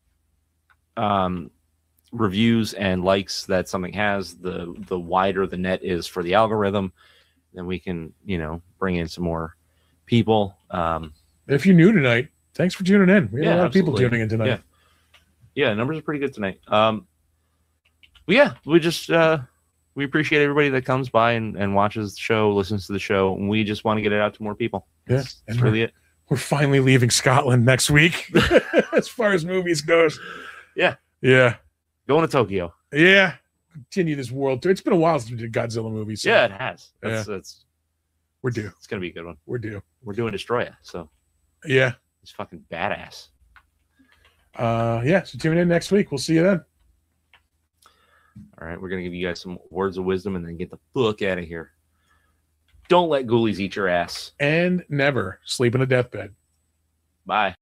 reviews and likes that something has, the wider the net is for the algorithm. Then we can, bring in some more people. If you're new tonight, thanks for tuning in. We have a lot of people tuning in tonight. Yeah, numbers are pretty good tonight. We just we appreciate everybody that comes by and watches the show, listens to the show, and we just want to get it out to more people. Yeah, that's really it. We're finally leaving Scotland next week, as far as movies goes. Yeah. Going to Tokyo. Yeah. Continue this world tour. It's been a while since we did Godzilla movies. So. Yeah, it has. We're due. It's gonna be a good one. We're due. We're doing Destroya, so yeah, it's fucking badass. So tune in next week. We'll see you then. All right, we're gonna give you guys some words of wisdom and then get the fuck out of here. Don't let ghoulies eat your ass. And never sleep in a deathbed. Bye.